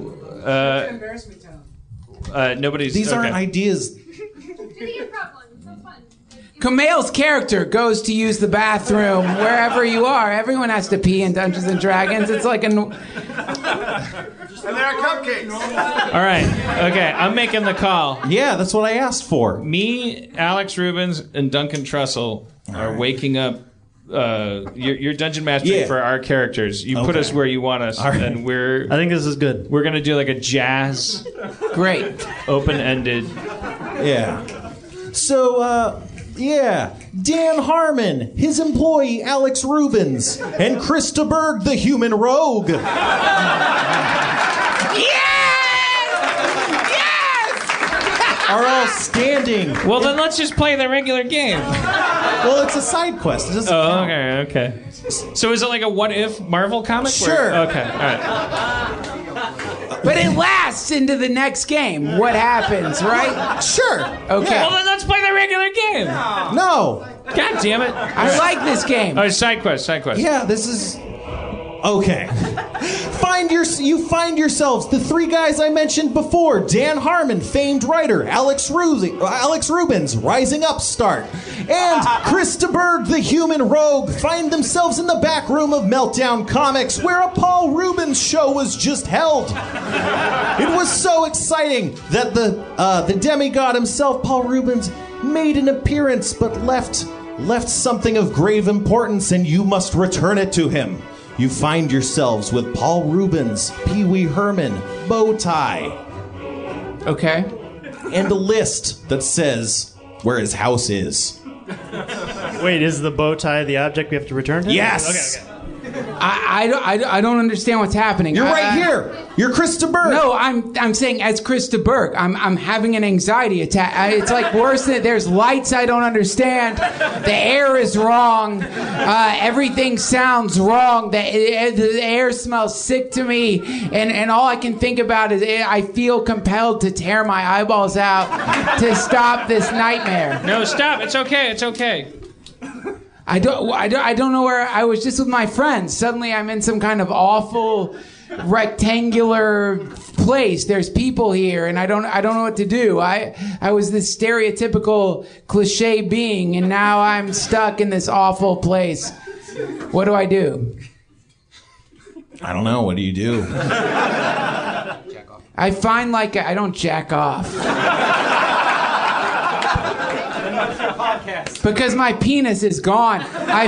Uh, uh, nobody's... These okay. aren't ideas. Do the improv one. It's so fun. Kumail's character goes to use the bathroom wherever you are. Everyone has to pee in Dungeons and Dragons. It's like a... And there are cupcakes. All right. Okay, I'm making the call. Yeah, that's what I asked for. Me, Alex Rubens, and Duncan Trussell are waking up. Uh, you're, you're dungeon mastering Yeah. for our characters. You put Okay. us where you want us, All right. and we're I think this is good. we're gonna do like a jazz, Great. open-ended. Yeah. So, uh, yeah, Dan Harmon, his employee Alex Rubens, and Krista Berg, the human rogue. Are all standing. Well, then let's just play the regular game. Well, it's a side quest. It doesn't Oh, count. okay, okay. So is it like a what if Marvel comic? Sure. Where, okay, all right. But it lasts into the next game. What happens, right? Sure. Okay. Well, then let's play the regular game. No. God damn it! I like this game. Oh, side quest, side quest. Yeah, this is okay. Find your you find yourselves the three guys I mentioned before: Dan Harmon, famed writer; Alex Ru- Alex Rubens, rising upstart; and Krista Berg, the human rogue, find themselves in the back room of Meltdown Comics, where a Paul Rubens show was just held. It was so exciting that the uh, the demigod himself, Paul Rubens, made an appearance, but left left something of grave importance, and you must return it to him. You find yourselves with Paul Rubens, Pee Wee Herman, Bowtie, Okay. and a list that says where his house is. Wait, is the bow tie the object we have to return to? Yes! Okay, okay. I, I, don't, I, don't- I don't understand what's happening. You're I- right I- here. You're Krista Berg. No, I'm I'm saying as Krista Berg, I'm I'm having an anxiety attack. I, it's like worse than there's lights I don't understand. The air is wrong. Uh, everything sounds wrong. The, the air smells sick to me, and and all I can think about is I feel compelled to tear my eyeballs out to stop this nightmare. No, stop. It's okay. It's okay. I don't, I don't, I don't know where I was just with my friends. Suddenly I'm in some kind of awful rectangular place. There's people here and I don't, I don't know what to do. I, I was this stereotypical cliche being and now I'm stuck in this awful place. What do I do? I don't know. What do you do? I find like I don't jack off. Because my penis is gone. I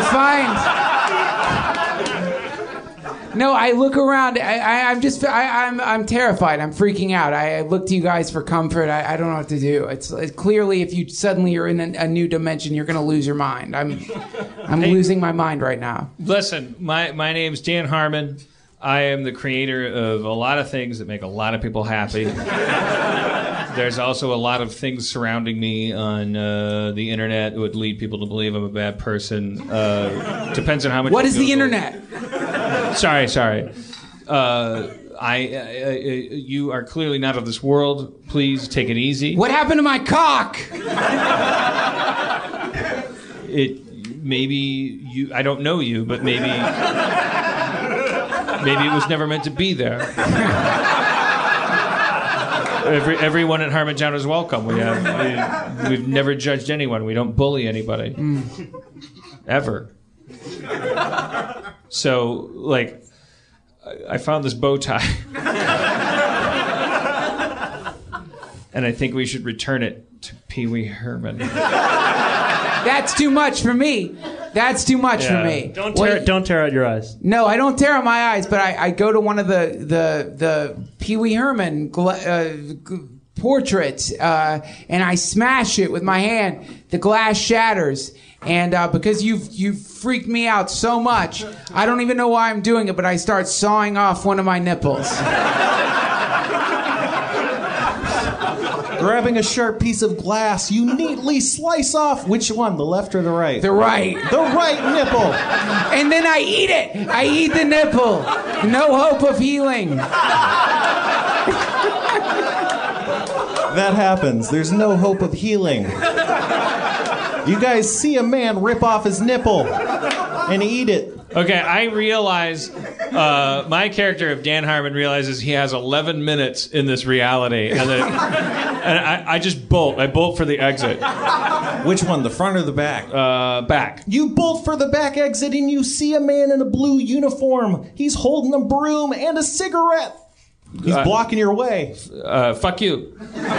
find. No, I look around. I, I, I'm just. I, I'm. I'm terrified. I'm freaking out. I, I look to you guys for comfort. I, I don't know what to do. It's, it's clearly if you suddenly are in a, a new dimension, you're going to lose your mind. I'm. I'm Hey. losing my mind right now. Listen, my my name's Dan Harmon. I am the creator of a lot of things that make a lot of people happy. There's also a lot of things surrounding me on uh, the internet that would lead people to believe I'm a bad person. Uh, depends on how much. What you is the Google. internet? Sorry, sorry. Uh, I, uh, uh, you are clearly not of this world. Please take it easy. What happened to my cock? It maybe you. I don't know you, but maybe maybe it was never meant to be there. Every, everyone at Harmontown is welcome. We have we, we've never judged anyone. We don't bully anybody Mm. ever. So, like, I, I found this bow tie, and I think we should return it to Pee Wee Herman. That's too much for me. That's too much for Yeah. me. Don't tear, What- don't tear out your eyes. No, I don't tear out my eyes, but I, I go to one of the the the Pee Wee Herman gla- uh, g- portraits, uh, and I smash it with my hand. The glass shatters, and uh, because you've you've freaked me out so much, I don't even know why I'm doing it, but I start sawing off one of my nipples. Grabbing a sharp piece of glass, you neatly slice off which one, the left or the right? The right. The right nipple. And then I eat it. I eat the nipple. No hope of healing. that happens. There's no hope of healing. You guys see a man rip off his nipple and eat it. Okay, I realize uh, my character of Dan Harmon realizes he has eleven minutes in this reality, and then and I, I just bolt. I bolt for the exit. Which one, the front or the back? Uh, back. You bolt for the back exit and you see a man in a blue uniform. He's holding a broom and a cigarette. He's Uh, blocking your way. Uh, fuck you.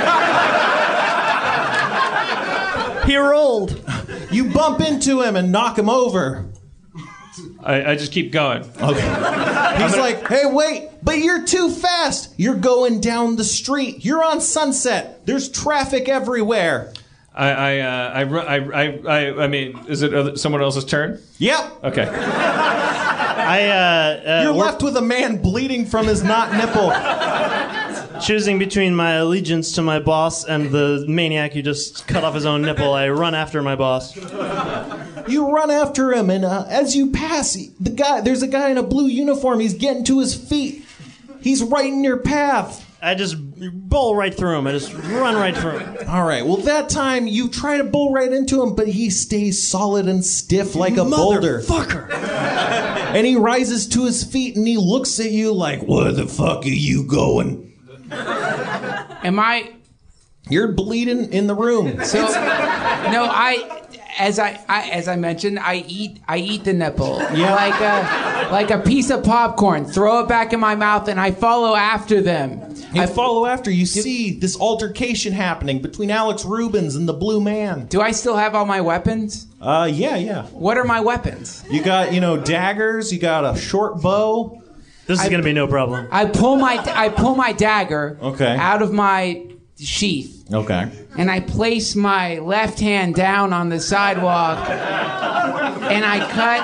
He rolled. You bump into him and knock him over. I, I just keep going. Okay. He's like, hey, wait, but you're too fast. You're going down the street. You're on Sunset. There's traffic everywhere. I I uh, I, ru- I I I I mean, is it other, someone else's turn? Yep. Okay. I uh, uh, You're we're left with a man bleeding from his not nipple. choosing between my allegiance to my boss and the maniac who just cut off his own nipple. I run after my boss. You run after him, and uh, as you pass, the guy there's a guy in a blue uniform. He's getting to his feet. He's right in your path. I just bowl right through him. I just run right through him. All right. Well, that time you try to bull right into him, but he stays solid and stiff like a boulder. Motherfucker. And he rises to his feet and he looks at you like, "Where the fuck are you going?" Am I? You're bleeding in the room. So, no, I. As I, I as I mentioned, I eat I eat the nipple Yeah. like a like a piece of popcorn. Throw it back in my mouth, and I follow after them. You I follow after. You see this altercation happening between Alex Rubens and the Blue Man. Do I still have all my weapons? Uh, yeah, yeah. What are my weapons? You got, you know, daggers. You got a short bow. This is I- going to be no problem. I pull my I pull my dagger Okay. out of my sheath. Okay. And I place my left hand down on the sidewalk, and I cut.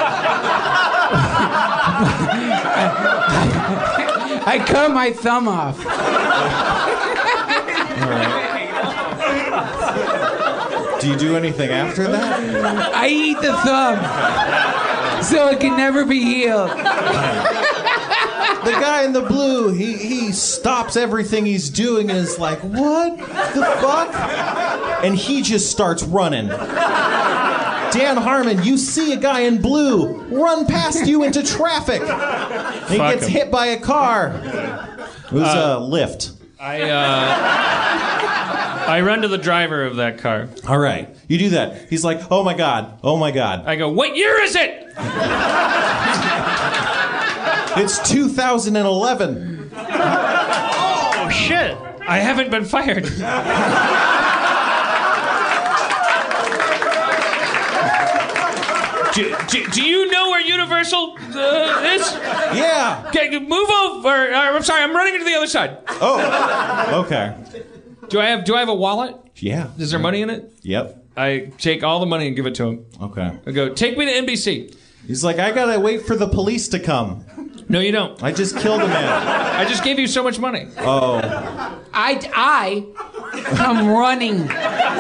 I cut my thumb off. All right. Do you do anything after that? I eat the thumb, so it can never be healed. The guy in the blue, he, he stops everything he's doing and is like, "What the fuck?" And he just starts running. Dan Harmon, you see a guy in blue run past you into traffic. And he Fuck gets him. hit by a car. It was a lift. I uh, I run to the driver of that car. All right, you do that. He's like, "Oh my God, oh my God." I go, what year is it? It's two thousand eleven. Oh, shit. I haven't been fired. do, do, do you know where Universal uh, is? Yeah. Okay, move over. Uh, I'm sorry, I'm running to the other side. Oh, okay. Do I have Do I have a wallet? Yeah. Is there money in it? Yep. I take all the money and give it to him. Okay. I go, take me to N B C. He's like, "I gotta wait for the police to come. No, you don't. I just killed a man." I just gave you so much money. Oh. I I come running.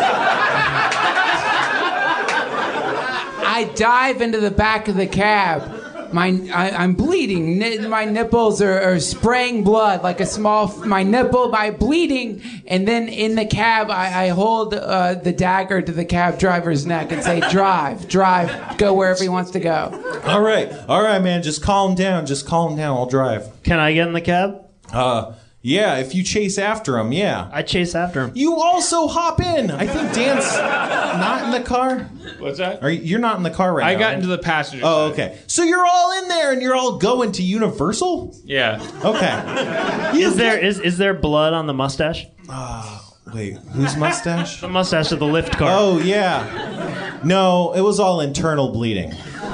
I dive into the back of the cab. My I, I'm bleeding. Ni- My nipples are, are spraying blood like a small. My nipple, my bleeding, and then in the cab, I, I hold uh, the dagger to the cab driver's neck and say, "Drive, drive, go wherever he wants to go." All right. All right, man. Just calm down. Just calm down. I'll drive. Can I get in the cab? Uh, yeah, if you chase after him, yeah. I chase after him. You also hop in. I think Dan's not in the car. What's that? Are you, you're not in the car right I now. got right? into the passenger Oh, side. okay. So you're all in there and you're all going to Universal? Yeah. Okay. Is there is is there blood on the mustache? Wait, whose mustache? The mustache of the lift car. Oh, yeah. No, it was all internal bleeding.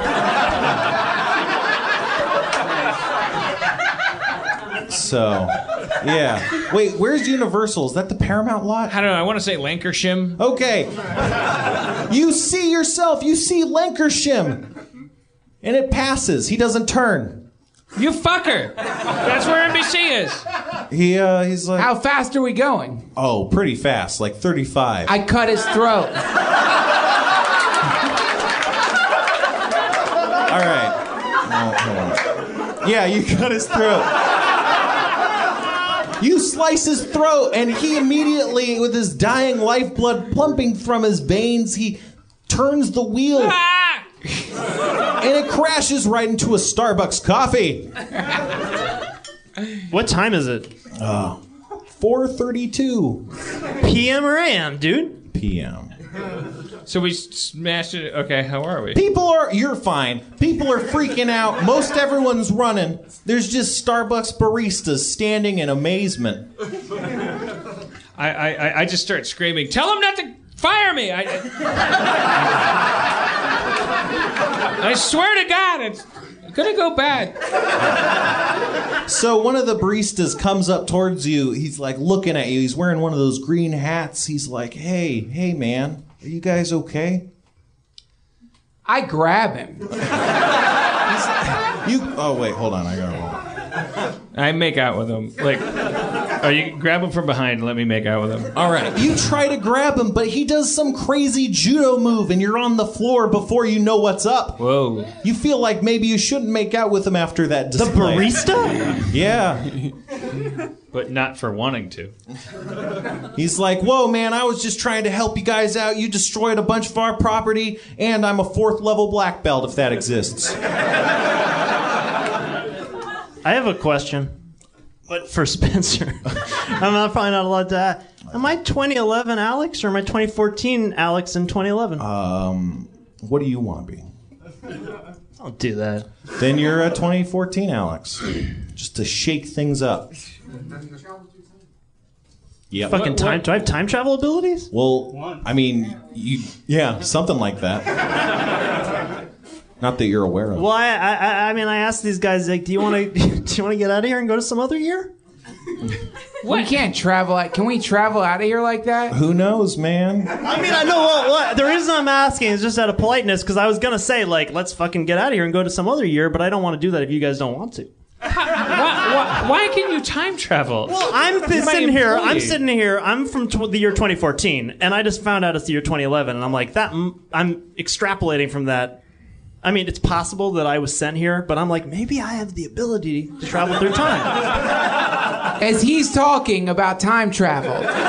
So, yeah. Wait, where's Universal? Is that the Paramount lot? I don't know. I want to say Lancashire. Okay. You see yourself. You see Lancashire. And it passes. He doesn't turn. You fucker. That's where N B C is. He, uh, he's like, How fast are we going? oh, pretty fast, like thirty-five. I cut his throat. All right. Oh, hold on. Yeah, you cut his throat. You slice his throat, and he immediately, with his dying lifeblood pumping from his veins, he turns the wheel. Ah! And it crashes right into a Starbucks coffee. What time is it? Uh, four thirty-two. P M or A M, dude? P M. So we smashed it. Okay, how are we? People are, you're fine. People are freaking out. Most everyone's running. There's just Starbucks baristas standing in amazement. I, I, I just start screaming, tell him not to fire me! I, I, I swear to God, it's gonna go bad. So one of the baristas comes up towards you. He's like looking at you. He's wearing one of those green hats. He's like, hey, hey, man. Are you guys okay? I grab him. You. Oh wait, hold on. I gotta roll. I make out with him. Like, or you grab him from behind and let me make out with him. All right. You try to grab him, but he does some crazy judo move, and you're on the floor before you know what's up. Whoa. You feel like maybe you shouldn't make out with him after that display. The barista? Yeah. But not for wanting to. He's like, whoa, man, I was just trying to help you guys out. You destroyed a bunch of our property, and I'm a fourth level black belt, if that exists. I have a question, but for Spencer. I'm not, probably not allowed to ask. Am I twenty eleven Alex or am I twenty fourteen Alex in twenty eleven? Um, what do you want to be? Don't do that. Then you're a twenty fourteen Alex. Just to shake things up. Yep. Fucking What- time. what- Do I have time travel abilities? Well, I mean, you, yeah, something like that. Not that you're aware of. Well, I, I, I mean, I asked these guys, like, do you want to, do you want to get out of here and go to some other year? We can't travel. Out, can we travel out of here like that? Who knows, man? I mean, I know what, what the reason I'm asking is just out of politeness, because I was gonna say, like, let's fucking get out of here and go to some other year, but I don't want to do that if you guys don't want to. why, why, why can you time travel? Well, I'm th- You're my sitting here. I'm employee. sitting here. I'm from tw- the year twenty fourteen, and I just found out it's the year twenty eleven, and I'm like, that. mm, I'm extrapolating from that. I mean, it's possible that I was sent here, but I'm like, maybe I have the ability to travel through time. As he's talking about time travel,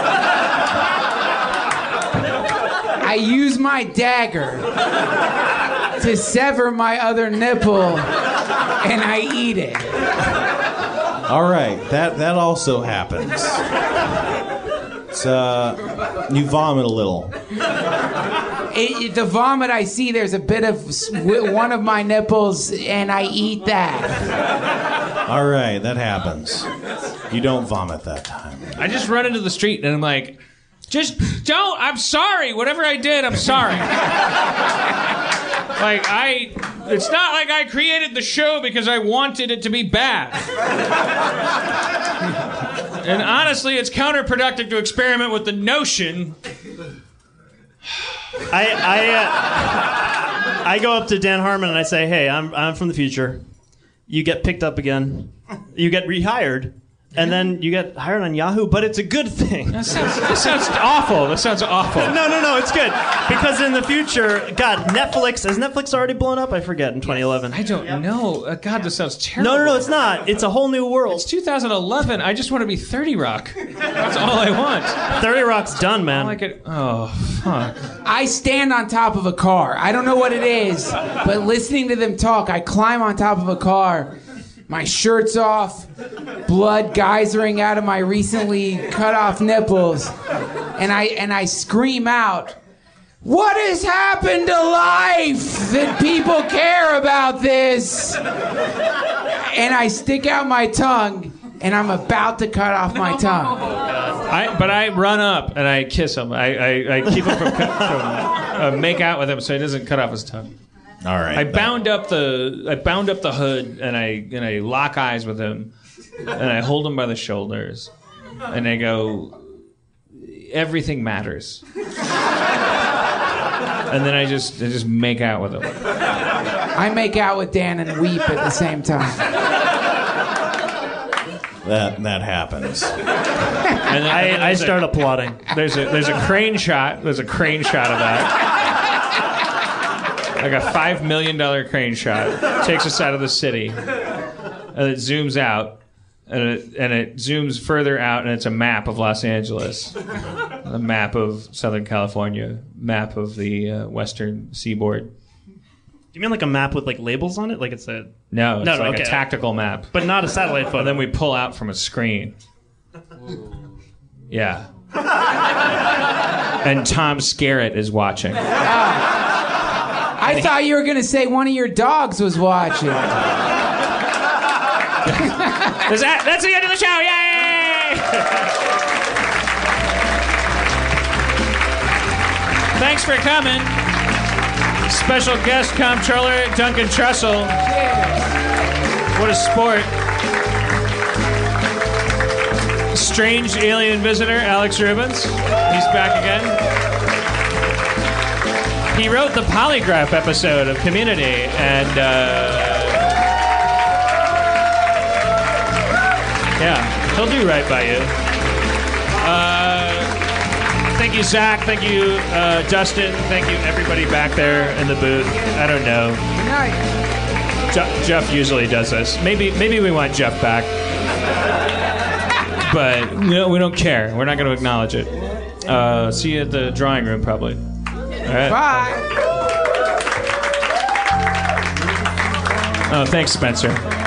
I use my dagger to sever my other nipple, and I eat it. All right, that that also happens. It's, uh, you vomit a little. It, it- the vomit I see, there's a bit of s- w- one of my nipples, and I eat that. All right, that happens. You don't vomit that time. I just run into the street and I'm like, just don't. I'm sorry. Whatever I did, I'm sorry. Like, I. It's not like I created the show because I wanted it to be bad. And honestly, it's counterproductive to experiment with the notion. I I, uh, I go up to Dan Harmon and I say, "Hey, I'm I'm from the future. You get picked up again. You get rehired, and then you get hired on Yahoo. But it's a good thing." That sounds, that sounds awful. That sounds awful. No, no, no, it's good because in the future, God, Netflix has Netflix already blown up? I forget in twenty eleven. I don't know. Uh, God, this sounds terrible. No, no, no, it's not. It's a whole new world. It's two thousand eleven. I just want to be thirty Rock. That's all I want. thirty Rock's done, man. I like it. Oh, fuck. I stand on top of a car. I don't know what it is, but listening to them talk, I climb on top of a car. My shirt's off, blood geysering out of my recently cut off nipples, and I and I scream out, "What has happened to life that people care about this?" And I stick out my tongue, and I'm about to cut off my tongue. I, but I run up and I kiss him. I, I, I keep him from, from uh, make out with him so he doesn't cut off his tongue. All right. I bound up the I bound up the hood and I and I lock eyes with him and I hold him by the shoulders and I go, everything matters. And then I just I just make out with him. I make out with Dan and weep at the same time. That that happens. And then, and then I, I there's a- start applauding. There's a there's a crane shot. There's a crane shot of that. Like a five million dollar crane shot takes us out of the city, and it zooms out, And it, and it zooms further out, and it's a map of Los Angeles, a map of Southern California, map of the uh, Western Seaboard. Do you mean like a map with like labels on it? Like it's a No, it's No, no, like okay. a tactical map. but not a satellite photo. And then we pull out from a screen. Yeah. And Tom Skerritt is watching. I thought you were going to say one of your dogs was watching. Is that, that's the end of the show. Yay! Thanks for coming. Special guest comptroller Duncan Trussell. What a sport. Strange alien visitor Alex Rubens. He's back again. He wrote the Polygraph episode of Community, and uh, yeah, he'll do right by you. Uh, thank you, Zach. Thank you, uh, Dustin. Thank you, everybody back there in the booth. I don't know. Good night. Je- Jeff usually does this. Maybe, maybe we want Jeff back, but no, we don't care. We're not going to acknowledge it. Uh, see you at the drawing room, probably. All right. Bye. Oh, thanks, Spencer.